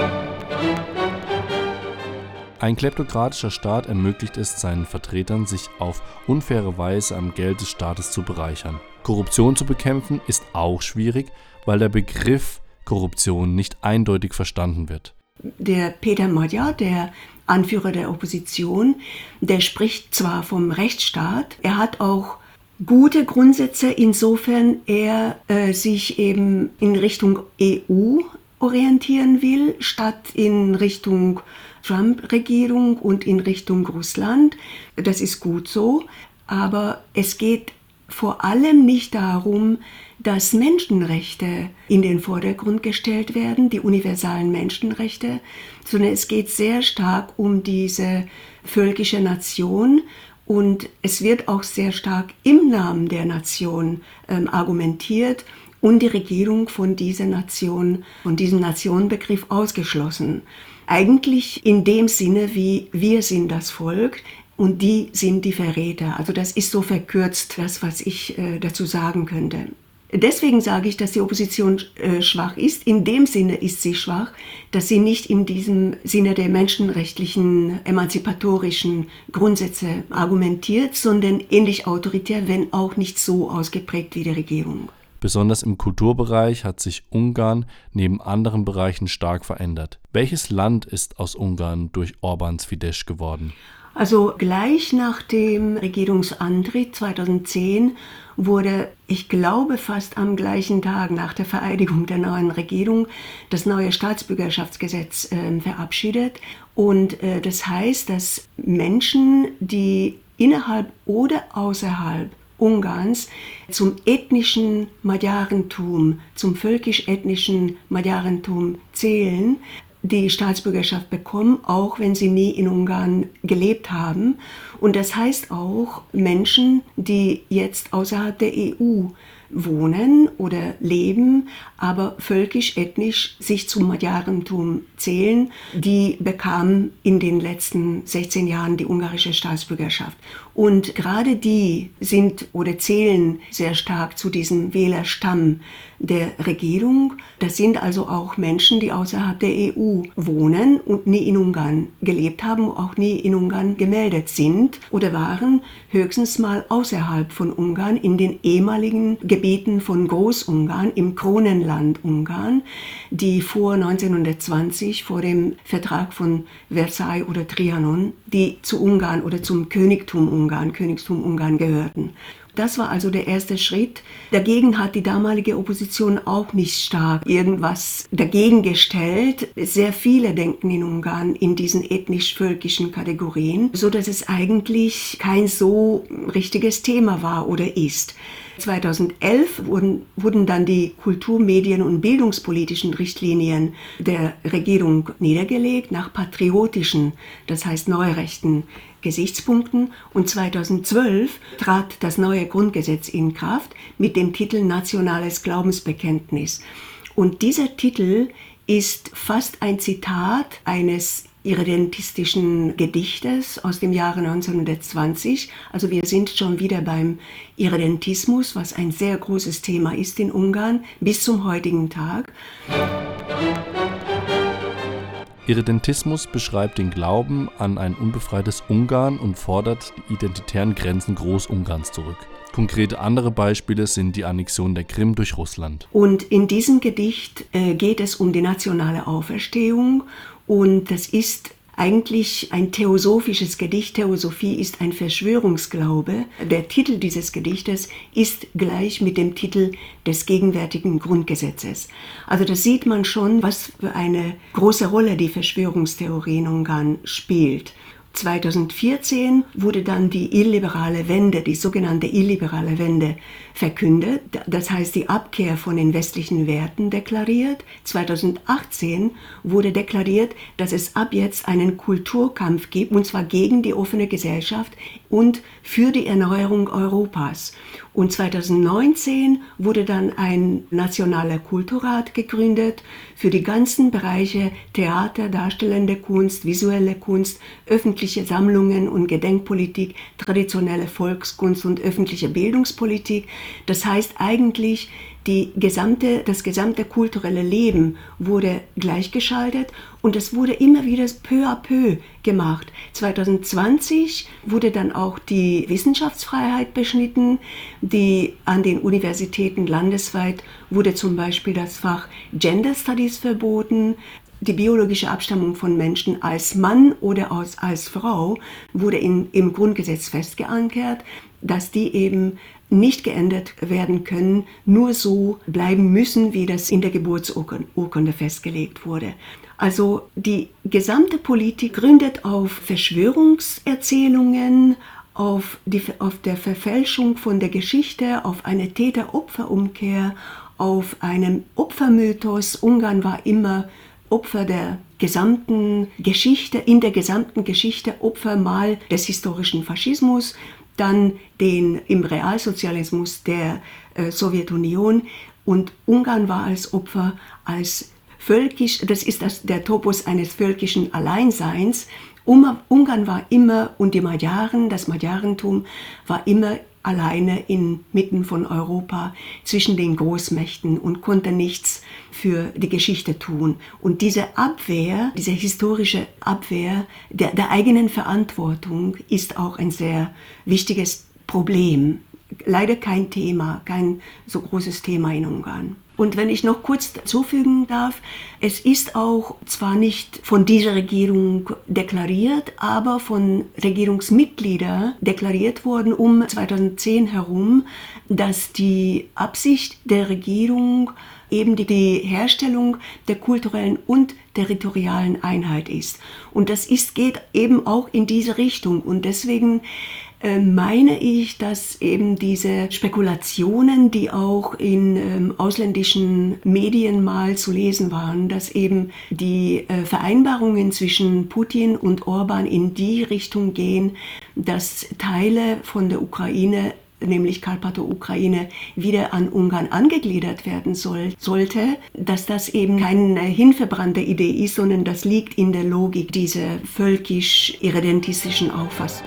Ein kleptokratischer Staat ermöglicht es seinen Vertretern, sich auf unfaire Weise am Geld des Staates zu bereichern. Korruption zu bekämpfen ist auch schwierig, weil der Begriff Korruption nicht eindeutig verstanden wird. Der Peter Magyar, der Anführer der Opposition, der spricht zwar vom Rechtsstaat, er hat auch gute Grundsätze, insofern er sich eben in Richtung EU orientieren will, statt in Richtung Trump-Regierung und in Richtung Russland. Das ist gut so, aber es geht vor allem nicht darum, dass Menschenrechte in den Vordergrund gestellt werden, die universalen Menschenrechte, sondern es geht sehr stark um diese völkische Nation und es wird auch sehr stark im Namen der Nation argumentiert und die Regierung von dieser Nation, von diesem Nationenbegriff ausgeschlossen. Eigentlich in dem Sinne, wie wir sind das Volk und die sind die Verräter. Also das ist so verkürzt, das, was ich dazu sagen könnte. Deswegen sage ich, dass die Opposition schwach ist. In dem Sinne ist sie schwach, dass sie nicht in diesem Sinne der menschenrechtlichen, emanzipatorischen Grundsätze argumentiert, sondern ähnlich autoritär, wenn auch nicht so ausgeprägt wie die Regierung. Besonders im Kulturbereich hat sich Ungarn neben anderen Bereichen stark verändert. Welches Land ist aus Ungarn durch Orbáns Fidesz geworden? Also gleich nach dem Regierungsantritt 2010 wurde, ich glaube fast am gleichen Tag nach der Vereidigung der neuen Regierung, das neue Staatsbürgerschaftsgesetz verabschiedet. Und das heißt, dass Menschen, die innerhalb oder außerhalb Ungarns zum ethnischen Magyarentum, zum völkisch-ethnischen Magyarentum zählen, die Staatsbürgerschaft bekommen, auch wenn sie nie in Ungarn gelebt haben. Und das heißt auch Menschen, die jetzt außerhalb der EU wohnen oder leben, aber völkisch-ethnisch sich zum Magyarentum zählen, die bekamen in den letzten 16 Jahren die ungarische Staatsbürgerschaft. Und gerade die sind oder zählen sehr stark zu diesem Wählerstamm der Regierung. Das sind also auch Menschen, die außerhalb der EU wohnen und nie in Ungarn gelebt haben, auch nie in Ungarn gemeldet sind oder waren, höchstens mal außerhalb von Ungarn in den ehemaligen Gebieten von Großungarn, im Kronenland Ungarn, die vor 1920, vor dem Vertrag von Versailles oder Trianon, die zu Ungarn oder zum Königstum Ungarn gehörten. Das war also der erste Schritt. Dagegen hat die damalige Opposition auch nicht stark irgendwas dagegen gestellt. Sehr viele denken in Ungarn in diesen ethnisch-völkischen Kategorien, so dass es eigentlich kein so richtiges Thema war oder ist. 2011 wurden dann die Kultur-, Medien- und bildungspolitischen Richtlinien der Regierung niedergelegt nach patriotischen, das heißt neurechten Gesichtspunkten, und 2012 trat das neue Grundgesetz in Kraft mit dem Titel Nationales Glaubensbekenntnis. Und dieser Titel ist fast ein Zitat eines irredentistischen Gedichtes aus dem Jahre 1920. Also wir sind schon wieder beim Irredentismus, was ein sehr großes Thema ist in Ungarn bis zum heutigen Tag. Irredentismus beschreibt den Glauben an ein unbefreites Ungarn und fordert die identitären Grenzen Großungarns zurück. Konkrete andere Beispiele sind die Annexion der Krim durch Russland. Und in diesem Gedicht geht es um die nationale Auferstehung, und das ist eigentlich ein theosophisches Gedicht. Theosophie ist ein Verschwörungsglaube. Der Titel dieses Gedichtes ist gleich mit dem Titel des gegenwärtigen Grundgesetzes. Also das sieht man schon, was für eine große Rolle die Verschwörungstheorie in Ungarn spielt. 2014 wurde dann die illiberale Wende, die sogenannte illiberale Wende verkündet. Das heißt, die Abkehr von den westlichen Werten deklariert. 2018 wurde deklariert, dass es ab jetzt einen Kulturkampf gibt, und zwar gegen die offene Gesellschaft und für die Erneuerung Europas. Und 2019 wurde dann ein nationaler Kulturrat gegründet für die ganzen Bereiche Theater, darstellende Kunst, visuelle Kunst, öffentliche Sammlungen und Gedenkpolitik, traditionelle Volkskunst und öffentliche Bildungspolitik. Das heißt eigentlich, das gesamte kulturelle Leben wurde gleichgeschaltet und es wurde immer wieder peu à peu gemacht. 2020 wurde dann auch die Wissenschaftsfreiheit beschnitten. An den Universitäten landesweit wurde zum Beispiel das Fach Gender Studies verboten. Die biologische Abstammung von Menschen als Mann oder als Frau wurde im Grundgesetz festgeankert, dass die eben nicht geändert werden können, nur so bleiben müssen, wie das in der Geburtsurkunde festgelegt wurde. Also die gesamte Politik gründet auf Verschwörungserzählungen, auf der Verfälschung von der Geschichte, auf eine Täter-Opfer-Umkehr, auf einem Opfermythos. Ungarn war immer Opfer der gesamten Geschichte, in der gesamten Geschichte Opfer mal des historischen Faschismus, dann im Realsozialismus der Sowjetunion, und Ungarn war als Opfer, als völkisch, das ist der Topos eines völkischen Alleinseins. Ungarn war immer, und das Magyarentum war immer alleine inmitten von Europa zwischen den Großmächten und konnte nichts für die Geschichte tun. Und diese Abwehr, diese historische Abwehr der eigenen Verantwortung ist auch ein sehr wichtiges Problem. Leider kein so großes Thema in Ungarn. Und wenn ich noch kurz zufügen darf, es ist auch zwar nicht von dieser Regierung deklariert, aber von Regierungsmitgliedern deklariert worden um 2010 herum, dass die Absicht der Regierung eben die Herstellung der kulturellen und territorialen Einheit ist. Und das geht eben auch in diese Richtung. Und deswegen meine ich, dass eben diese Spekulationen, die auch in ausländischen Medien mal zu lesen waren, dass eben die Vereinbarungen zwischen Putin und Orban in die Richtung gehen, dass Teile von der Ukraine, nämlich Karpato-Ukraine, wieder an Ungarn angegliedert werden sollte, dass das eben keine hinverbrannte Idee ist, sondern das liegt in der Logik dieser völkisch-irredentistischen Auffassung.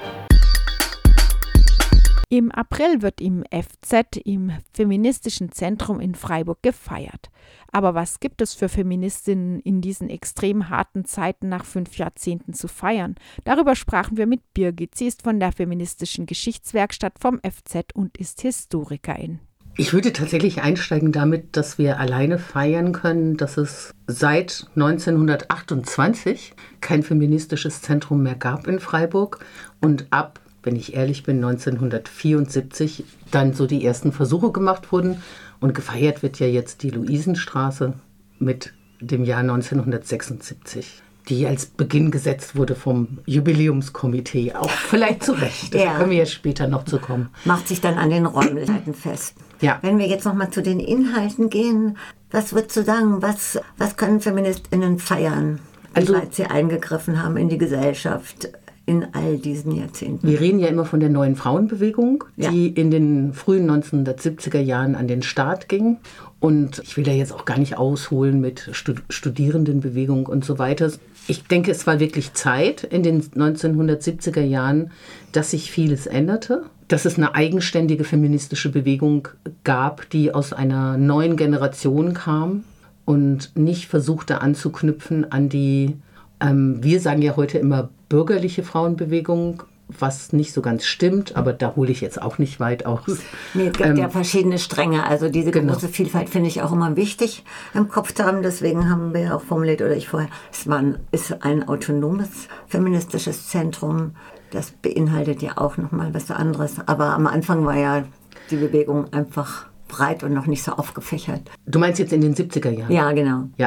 Im April wird im FZ, im Feministischen Zentrum in Freiburg, gefeiert. Aber was gibt es für Feministinnen in diesen extrem harten Zeiten nach 5 Jahrzehnten zu feiern? Darüber sprachen wir mit Birgit. Sie ist von der Feministischen Geschichtswerkstatt vom FZ und ist Historikerin. Ich würde tatsächlich einsteigen damit, dass wir alleine feiern können, dass es seit 1928 kein feministisches Zentrum mehr gab in Freiburg und ab, wenn ich ehrlich bin, 1974 dann so die ersten Versuche gemacht wurden. Und gefeiert wird ja jetzt die Luisenstraße mit dem Jahr 1976, die als Beginn gesetzt wurde vom Jubiläumskomitee. Auch vielleicht zu Recht, da können wir ja später noch zu kommen. Macht sich dann an den Räumlichkeiten fest. Ja. Wenn wir jetzt nochmal zu den Inhalten gehen, was würdest du sagen, was können FeministInnen feiern, seit sie eingegriffen haben in die Gesellschaft in all diesen Jahrzehnten? Wir reden ja immer von der neuen Frauenbewegung, die in den frühen 1970er Jahren an den Start ging. Und ich will da jetzt auch gar nicht ausholen mit Studierendenbewegung und so weiter. Ich denke, es war wirklich Zeit in den 1970er Jahren, dass sich vieles änderte. Dass es eine eigenständige feministische Bewegung gab, die aus einer neuen Generation kam und nicht versuchte anzuknüpfen an die, wir sagen ja heute immer bürgerliche Frauenbewegung, was nicht so ganz stimmt, aber da hole ich jetzt auch nicht weit aus. Nee, es gibt ja verschiedene Stränge, also diese große Vielfalt finde ich auch immer wichtig im Kopf zu haben, deswegen haben wir ja auch formuliert, oder ich vorher, ist ein autonomes feministisches Zentrum, das beinhaltet ja auch nochmal was anderes, aber am Anfang war ja die Bewegung einfach breit und noch nicht so aufgefächert. Du meinst jetzt in den 70er Jahren? Ja, genau. Ja.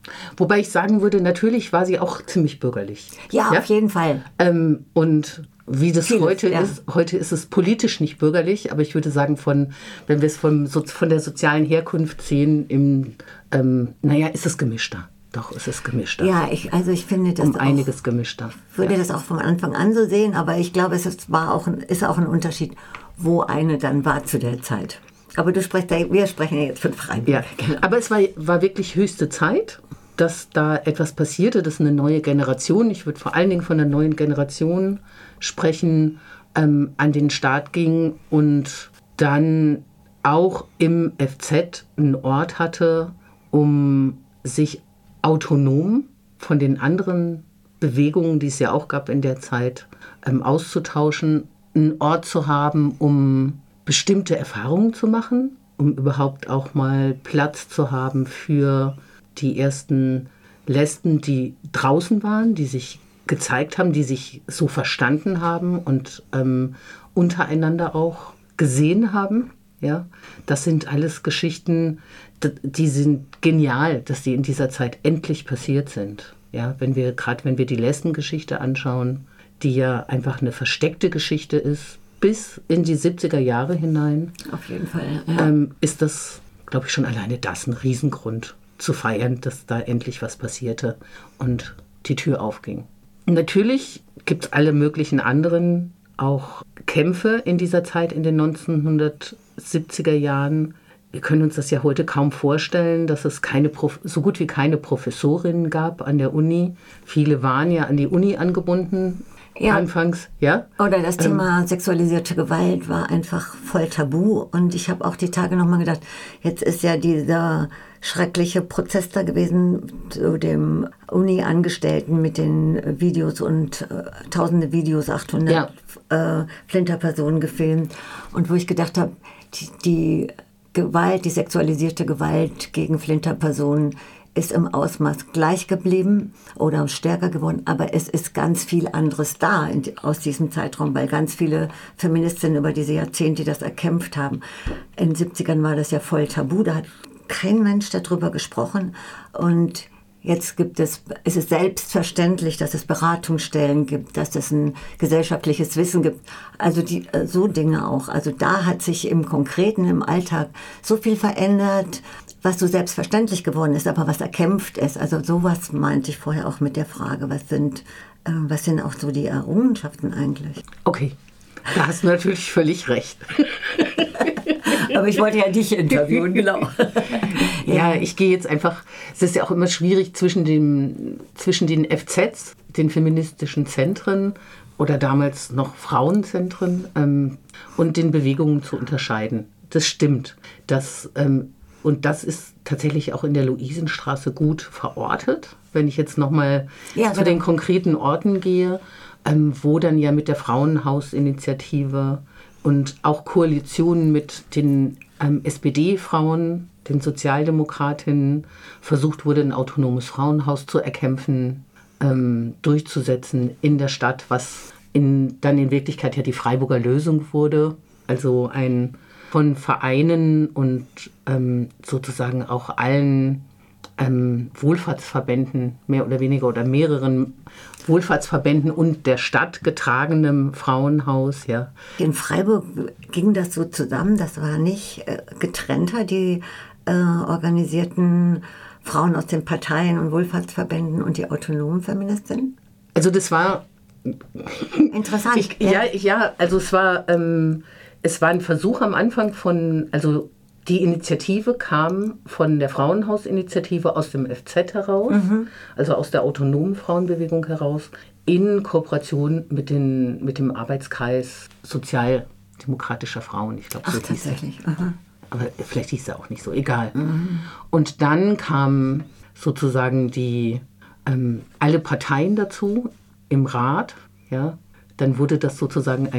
Wobei ich sagen würde, natürlich war sie auch ziemlich bürgerlich. Ja, auf jeden Fall. Und wie das heute ist es politisch nicht bürgerlich, aber ich würde sagen, wenn wir es von der sozialen Herkunft sehen, ist es gemischter. Doch, es ist gemischter. Ja, ich finde das einiges gemischter. Ich würde das auch vom Anfang an so sehen, aber ich glaube, ist auch ein Unterschied, wo eine dann war zu der Zeit. Aber wir sprechen ja jetzt von Freiburg. Ja, genau. Aber es war wirklich höchste Zeit, dass da etwas passierte, dass eine neue Generation, ich würde vor allen Dingen von einer neuen Generation sprechen, an den Start ging und dann auch im FZ einen Ort hatte, um sich autonom von den anderen Bewegungen, die es ja auch gab in der Zeit, auszutauschen, einen Ort zu haben, um bestimmte Erfahrungen zu machen, um überhaupt auch mal Platz zu haben für die ersten Lesben, die draußen waren, die sich gezeigt haben, die sich so verstanden haben und untereinander auch gesehen haben. Ja, das sind alles Geschichten, die sind genial, dass die in dieser Zeit endlich passiert sind. Ja, wenn wir die Lesbengeschichte anschauen, die ja einfach eine versteckte Geschichte ist, bis in die 70er Jahre hinein. Auf jeden Fall. Ja. Ist das, glaube ich, schon alleine das ein Riesengrund zu feiern, dass da endlich was passierte und die Tür aufging. Natürlich gibt es alle möglichen anderen auch Kämpfe in dieser Zeit, in den 1970er Jahren. Wir können uns das ja heute kaum vorstellen, dass es so gut wie keine Professorinnen gab an der Uni. Viele waren ja an die Uni angebunden. Ja. Anfangs, ja. Oder das Thema sexualisierte Gewalt war einfach voll tabu. Und ich habe auch die Tage nochmal gedacht, jetzt ist ja dieser schreckliche Prozess da gewesen zu dem Uni-Angestellten mit den Videos und tausende Videos, 800 Flinterpersonen gefilmt. Und wo ich gedacht habe, die Gewalt, die sexualisierte Gewalt gegen Flinterpersonen ist im Ausmaß gleich geblieben oder stärker geworden, aber es ist ganz viel anderes da aus diesem Zeitraum, weil ganz viele Feministinnen über diese Jahrzehnte, die das erkämpft haben. In den 70ern war das ja voll tabu, da hat kein Mensch darüber gesprochen und jetzt ist es selbstverständlich, dass es Beratungsstellen gibt, dass es ein gesellschaftliches Wissen gibt, also so Dinge auch. Also da hat sich im Konkreten, im Alltag so viel verändert, was so selbstverständlich geworden ist, aber was erkämpft ist. Also sowas meinte ich vorher auch mit der Frage, was sind auch so die Errungenschaften eigentlich? Okay, da hast du natürlich völlig recht. Aber ich wollte ja dich interviewen, genau. Ja, ich gehe jetzt einfach, es ist ja auch immer schwierig zwischen den FZs, den feministischen Zentren oder damals noch Frauenzentren und den Bewegungen zu unterscheiden. Das stimmt. Und das ist tatsächlich auch in der Luisenstraße gut verortet. Wenn ich jetzt nochmal zu den konkreten Orten gehe, wo dann ja mit der Frauenhausinitiative und auch Koalitionen mit den SPD-Frauen, den Sozialdemokratinnen versucht wurde, ein autonomes Frauenhaus zu erkämpfen, durchzusetzen in der Stadt, was dann in Wirklichkeit ja die Freiburger Lösung wurde. Also ein von Vereinen und sozusagen auch allen Wohlfahrtsverbänden, mehr oder weniger, oder mehreren Wohlfahrtsverbänden und der Stadt getragenem Frauenhaus. Ja. In Freiburg ging das so zusammen, das war nicht getrennter, die organisierten Frauen aus den Parteien und Wohlfahrtsverbänden und die autonomen Feministinnen? Also das war interessant. Also es war ein Versuch am Anfang also die Initiative kam von der Frauenhausinitiative aus dem FZ heraus, also aus der autonomen Frauenbewegung heraus, in Kooperation mit dem Arbeitskreis Sozialdemokratischer Frauen. Ich glaube, so hieß er. Aber vielleicht hieß er auch nicht so, egal. Und dann kamen sozusagen alle Parteien dazu im Rat. Ja? Dann wurde das sozusagen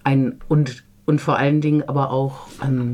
und vor allen Dingen aber auch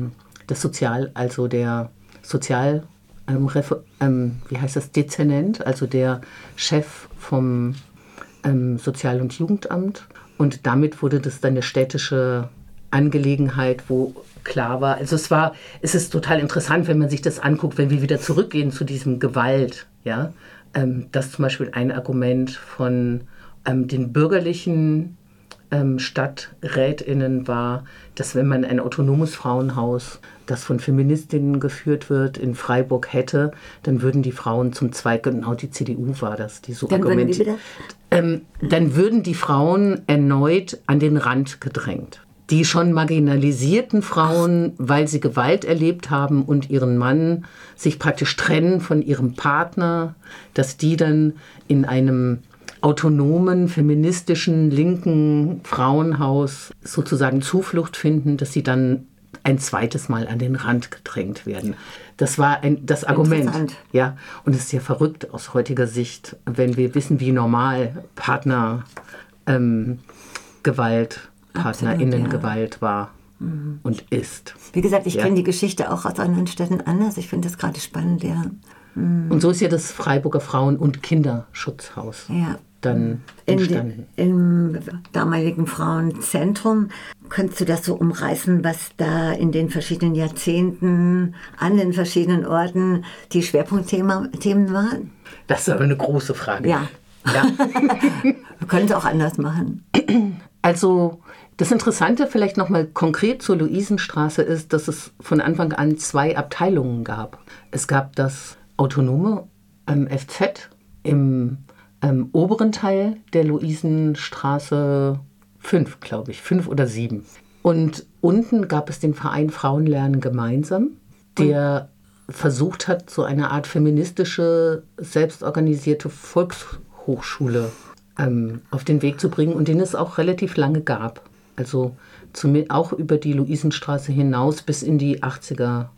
Dezernent, also der Chef vom Sozial- und Jugendamt. Und damit wurde das dann der städtische Angelegenheit, wo klar war, also es ist total interessant, wenn man sich das anguckt, wenn wir wieder zurückgehen zu diesem Gewalt, ja, das zum Beispiel ein Argument von den bürgerlichen StadträtInnen war, dass wenn man ein autonomes Frauenhaus, das von Feministinnen geführt wird, in Freiburg hätte, dann würden die Frauen zum Zweig, genau die CDU war das, die so argumentiert. Dann würden die Frauen erneut an den Rand gedrängt. Die schon marginalisierten Frauen, weil sie Gewalt erlebt haben und ihren Mann sich praktisch trennen von ihrem Partner, dass die dann in einem autonomen, feministischen, linken Frauenhaus sozusagen Zuflucht finden, dass sie dann ein zweites Mal an den Rand gedrängt werden. Das war das Argument. Ja, und es ist ja verrückt aus heutiger Sicht, wenn wir wissen, wie normal PartnerInnen-Gewalt war und ist. Wie gesagt, ich kenne die Geschichte auch aus anderen Städten anders. Ich finde das gerade spannend, ja. Und so ist ja das Freiburger Frauen- und Kinderschutzhaus dann entstanden. Im damaligen Frauenzentrum, könntest du das so umreißen, was da in den verschiedenen Jahrzehnten an den verschiedenen Orten die Schwerpunktthemen waren? Das ist aber eine große Frage. Ja. Wir können es auch anders machen. Also das Interessante vielleicht nochmal konkret zur Luisenstraße ist, dass es von Anfang an 2 Abteilungen gab. Es gab das autonome FZ im oberen Teil der Luisenstraße 5, glaube ich, 5 oder 7. Und unten gab es den Verein Frauen lernen gemeinsam, der versucht hat, so eine Art feministische, selbstorganisierte Volkshochschule auf den Weg zu bringen und den es auch relativ lange gab. Also auch über die Luisenstraße hinaus bis in die 80er,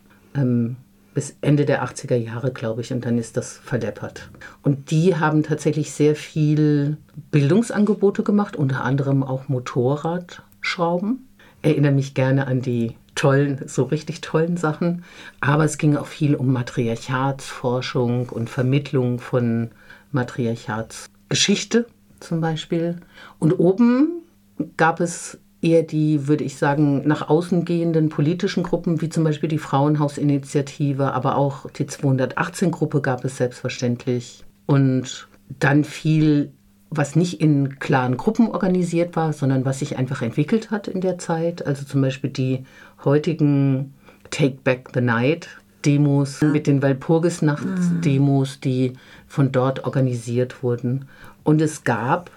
bis Ende der 80er Jahre, glaube ich, und dann ist das verdeppert. Und die haben tatsächlich sehr viel Bildungsangebote gemacht, unter anderem auch Motorradschrauben. Erinnere mich gerne an die so richtig tollen Sachen. Aber es ging auch viel um Matriarchatsforschung und Vermittlung von Matriarchatsgeschichte zum Beispiel. Und oben gab es eher die, würde ich sagen, nach außen gehenden politischen Gruppen, wie zum Beispiel die Frauenhausinitiative, aber auch die 218-Gruppe gab es selbstverständlich. Und dann viel, was nicht in klaren Gruppen organisiert war, sondern was sich einfach entwickelt hat in der Zeit. Also zum Beispiel die heutigen Take Back the Night Demos mit den Walpurgisnachts-Demos, die von dort organisiert wurden. Und es gab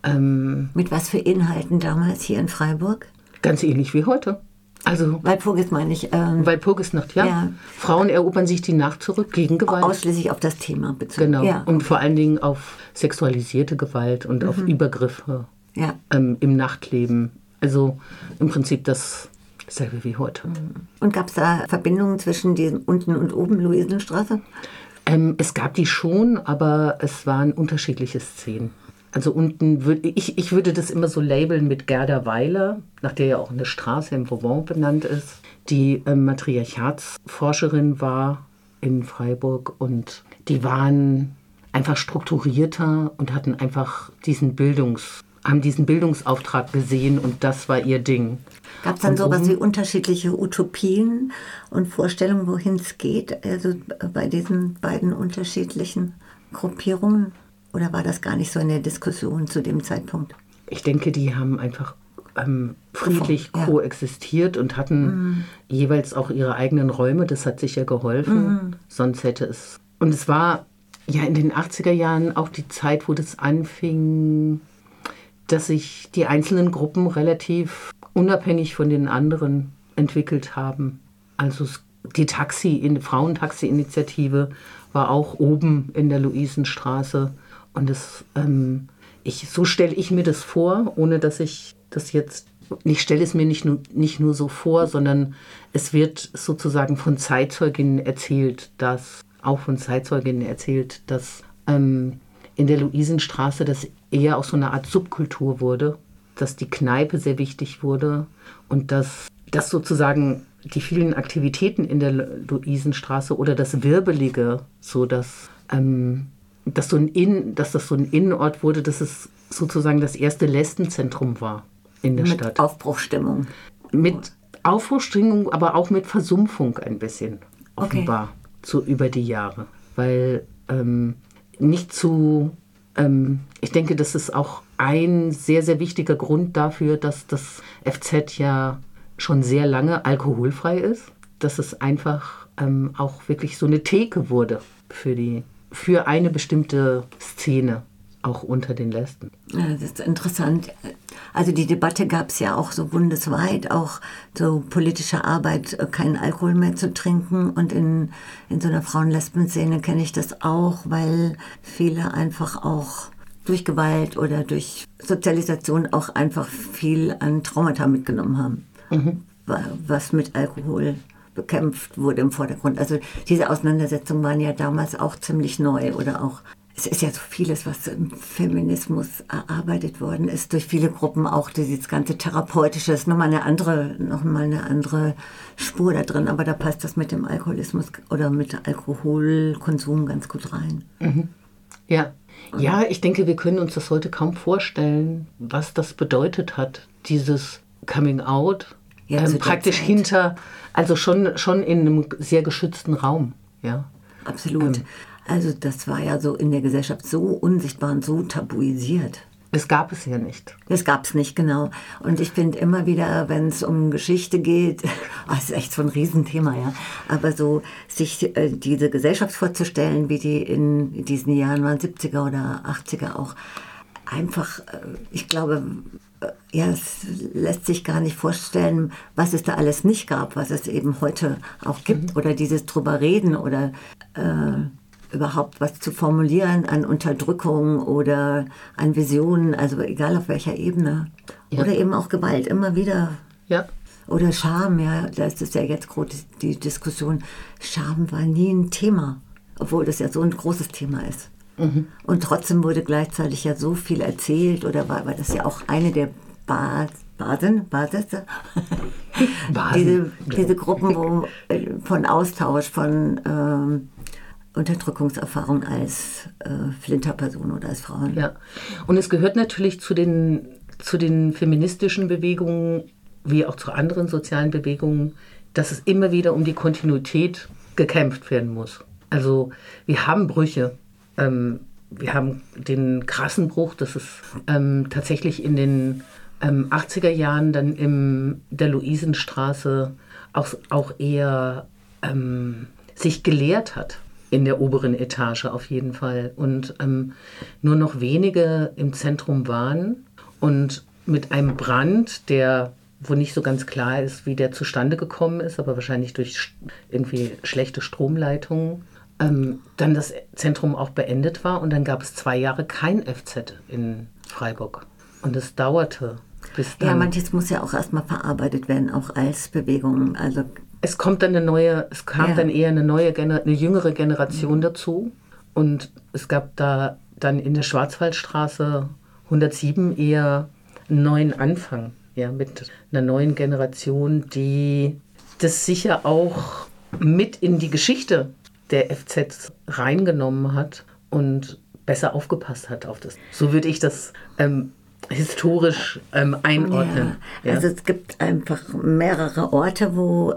mit was für Inhalten damals hier in Freiburg? Ganz ähnlich wie heute. Also Walpurgis meine ich. Walpurgisnacht, ja. Frauen erobern sich die Nacht zurück gegen Gewalt. Ausschließlich auf das Thema bezogen. Genau. Ja. Und vor allen Dingen auf sexualisierte Gewalt und auf Übergriffe im Nachtleben. Also im Prinzip dasselbe wie heute. Und gab es da Verbindungen zwischen diesen unten und oben Luisenstraße? Es gab die schon, aber es waren unterschiedliche Szenen. Also unten ich würde das immer so labeln mit Gerda Weiler, nach der ja auch eine Straße im Vauban benannt ist, die Matriarchatsforscherin war in Freiburg und die waren einfach strukturierter und hatten einfach diesen Bildungsauftrag gesehen und das war ihr Ding. Gab es dann sowas wie unterschiedliche Utopien und Vorstellungen, wohin es geht, also bei diesen beiden unterschiedlichen Gruppierungen? Oder war das gar nicht so in der Diskussion zu dem Zeitpunkt? Ich denke, die haben einfach friedlich koexistiert und hatten jeweils auch ihre eigenen Räume. Das hat sicher geholfen. Sonst hätte es... Und es war ja in den 80er Jahren auch die Zeit, wo das anfing, dass sich die einzelnen Gruppen relativ unabhängig von den anderen entwickelt haben. Also die Frauentaxi-Initiative war auch oben in der Luisenstraße. Und so stelle ich mir das vor, ohne dass ich das jetzt, ich stelle es mir nicht nur so vor, sondern es wird sozusagen von Zeitzeuginnen erzählt, dass in der Luisenstraße das eher auch so eine Art Subkultur wurde, dass die Kneipe sehr wichtig wurde und dass sozusagen die vielen Aktivitäten in der Luisenstraße oder das Wirbelige, so dass das so ein Innenort wurde, dass es sozusagen das erste Lesbenzentrum war in der Stadt. Aufbruchstimmung. Mit Aufbruchstimmung, aber auch mit Versumpfung ein bisschen, offenbar, über die Jahre. Weil ich denke, das ist auch ein sehr, sehr wichtiger Grund dafür, dass das FZ ja schon sehr lange alkoholfrei ist. Dass es einfach auch wirklich so eine Theke wurde für eine bestimmte Szene, auch unter den Lesben. Ja, das ist interessant. Also die Debatte gab es ja auch so bundesweit, auch so politische Arbeit, keinen Alkohol mehr zu trinken. Und in so einer Frauen-Lesben-Szene kenne ich das auch, weil viele einfach auch durch Gewalt oder durch Sozialisation auch einfach viel an Traumata mitgenommen haben, was mit Alkohol bekämpft wurde im Vordergrund. Also diese Auseinandersetzungen waren ja damals auch ziemlich neu oder auch, es ist ja so vieles, was im Feminismus erarbeitet worden ist, durch viele Gruppen auch dieses ganze Therapeutische, ist nochmal eine andere Spur da drin, aber da passt das mit dem Alkoholismus oder mit Alkoholkonsum ganz gut rein. Ja, ich denke, wir können uns das heute kaum vorstellen, was das bedeutet hat, dieses Coming Out, praktisch also schon in einem sehr geschützten Raum. Ja. Absolut. Also das war ja so in der Gesellschaft so unsichtbar und so tabuisiert. Es gab es ja nicht. Es gab es nicht, genau. Und ich finde immer wieder, wenn es um Geschichte geht, das ist echt so ein Riesenthema, ja. Aber so sich diese Gesellschaft vorzustellen, wie die in diesen Jahren waren, 70er oder 80er auch, einfach, ich glaube, es lässt sich gar nicht vorstellen, was es da alles nicht gab, was es eben heute auch gibt. Oder dieses drüber reden oder überhaupt was zu formulieren an Unterdrückung oder an Visionen, also egal auf welcher Ebene. Ja. Oder eben auch Gewalt, immer wieder. Ja. Oder Scham, ja, das ist ja jetzt groß die Diskussion. Scham war nie ein Thema, obwohl das ja so ein großes Thema ist. Und trotzdem wurde gleichzeitig ja so viel erzählt, oder war das ja auch eine der Basis, diese Gruppen von Austausch, von Unterdrückungserfahrung als Flinterperson oder als Frauen. Ja, und es gehört natürlich zu den feministischen Bewegungen, wie auch zu anderen sozialen Bewegungen, dass es immer wieder um die Kontinuität gekämpft werden muss. Also wir haben Brüche. Wir haben den krassen Bruch, dass es tatsächlich in den 80er Jahren dann in der Luisenstraße auch eher sich gelehrt hat. In der oberen Etage auf jeden Fall. Und nur noch wenige im Zentrum waren. Und mit einem Brand, wo nicht so ganz klar ist, wie der zustande gekommen ist, aber wahrscheinlich durch irgendwie schlechte Stromleitungen, dann das Zentrum auch beendet war. Und dann gab es 2 Jahre kein FZ in Freiburg. Und es dauerte bis dann. Ja, manches muss ja auch erstmal verarbeitet werden, auch als Bewegung. Also es kam dann eher eine jüngere Generation dazu. Und es gab da dann in der Schwarzwaldstraße 107 eher einen neuen Anfang, ja, mit einer neuen Generation, die das sicher auch mit in die Geschichte der FZ reingenommen hat und besser aufgepasst hat auf das. So würde ich das historisch einordnen. Ja. Also es gibt einfach mehrere Orte, wo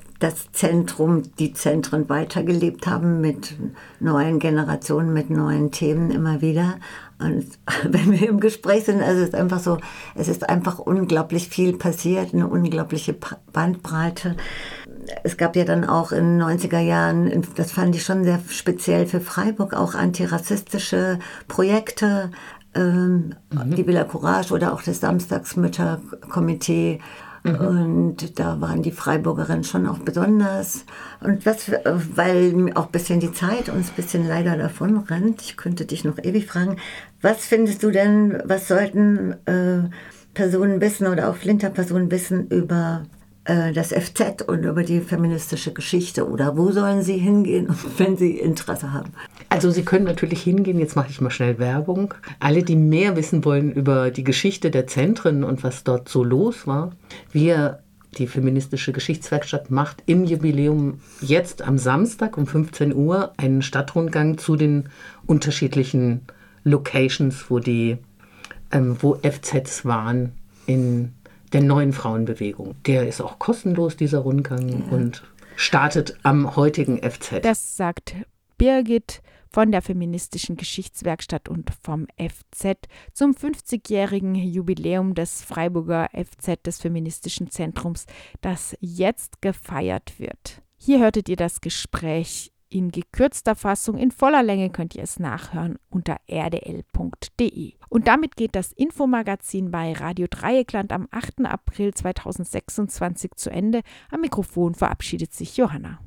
die Zentren weitergelebt haben mit neuen Generationen, mit neuen Themen immer wieder. Und wenn wir im Gespräch sind, also es ist einfach unglaublich viel passiert, eine unglaubliche Bandbreite. Es gab ja dann auch in den 90er Jahren, das fand ich schon sehr speziell für Freiburg, auch antirassistische Projekte, die Villa Courage oder auch das Samstagsmütterkomitee. Und da waren die Freiburgerinnen schon auch besonders. Und weil auch ein bisschen die Zeit uns ein bisschen leider davon rennt, ich könnte dich noch ewig fragen, was findest du denn, was sollten Personen wissen oder auch Flinterpersonen wissen über das FZ und über die feministische Geschichte? Oder wo sollen sie hingehen, wenn sie Interesse haben? Also Sie können natürlich hingehen, jetzt mache ich mal schnell Werbung. Alle, die mehr wissen wollen über die Geschichte der Zentren und was dort so los war. Die Feministische Geschichtswerkstatt macht im Jubiläum jetzt am Samstag um 15 Uhr einen Stadtrundgang zu den unterschiedlichen Locations, wo FZs waren in der neuen Frauenbewegung. Der ist auch kostenlos, dieser Rundgang, und startet am heutigen FZ. Das sagt Birgit von der Feministischen Geschichtswerkstatt und vom FZ zum 50-jährigen Jubiläum des Freiburger FZ, des Feministischen Zentrums, das jetzt gefeiert wird. Hier hörtet ihr das Gespräch in gekürzter Fassung. In voller Länge könnt ihr es nachhören unter rdl.de. Und damit geht das Infomagazin bei Radio Dreieckland am 8. April 2026 zu Ende. Am Mikrofon verabschiedet sich Johanna.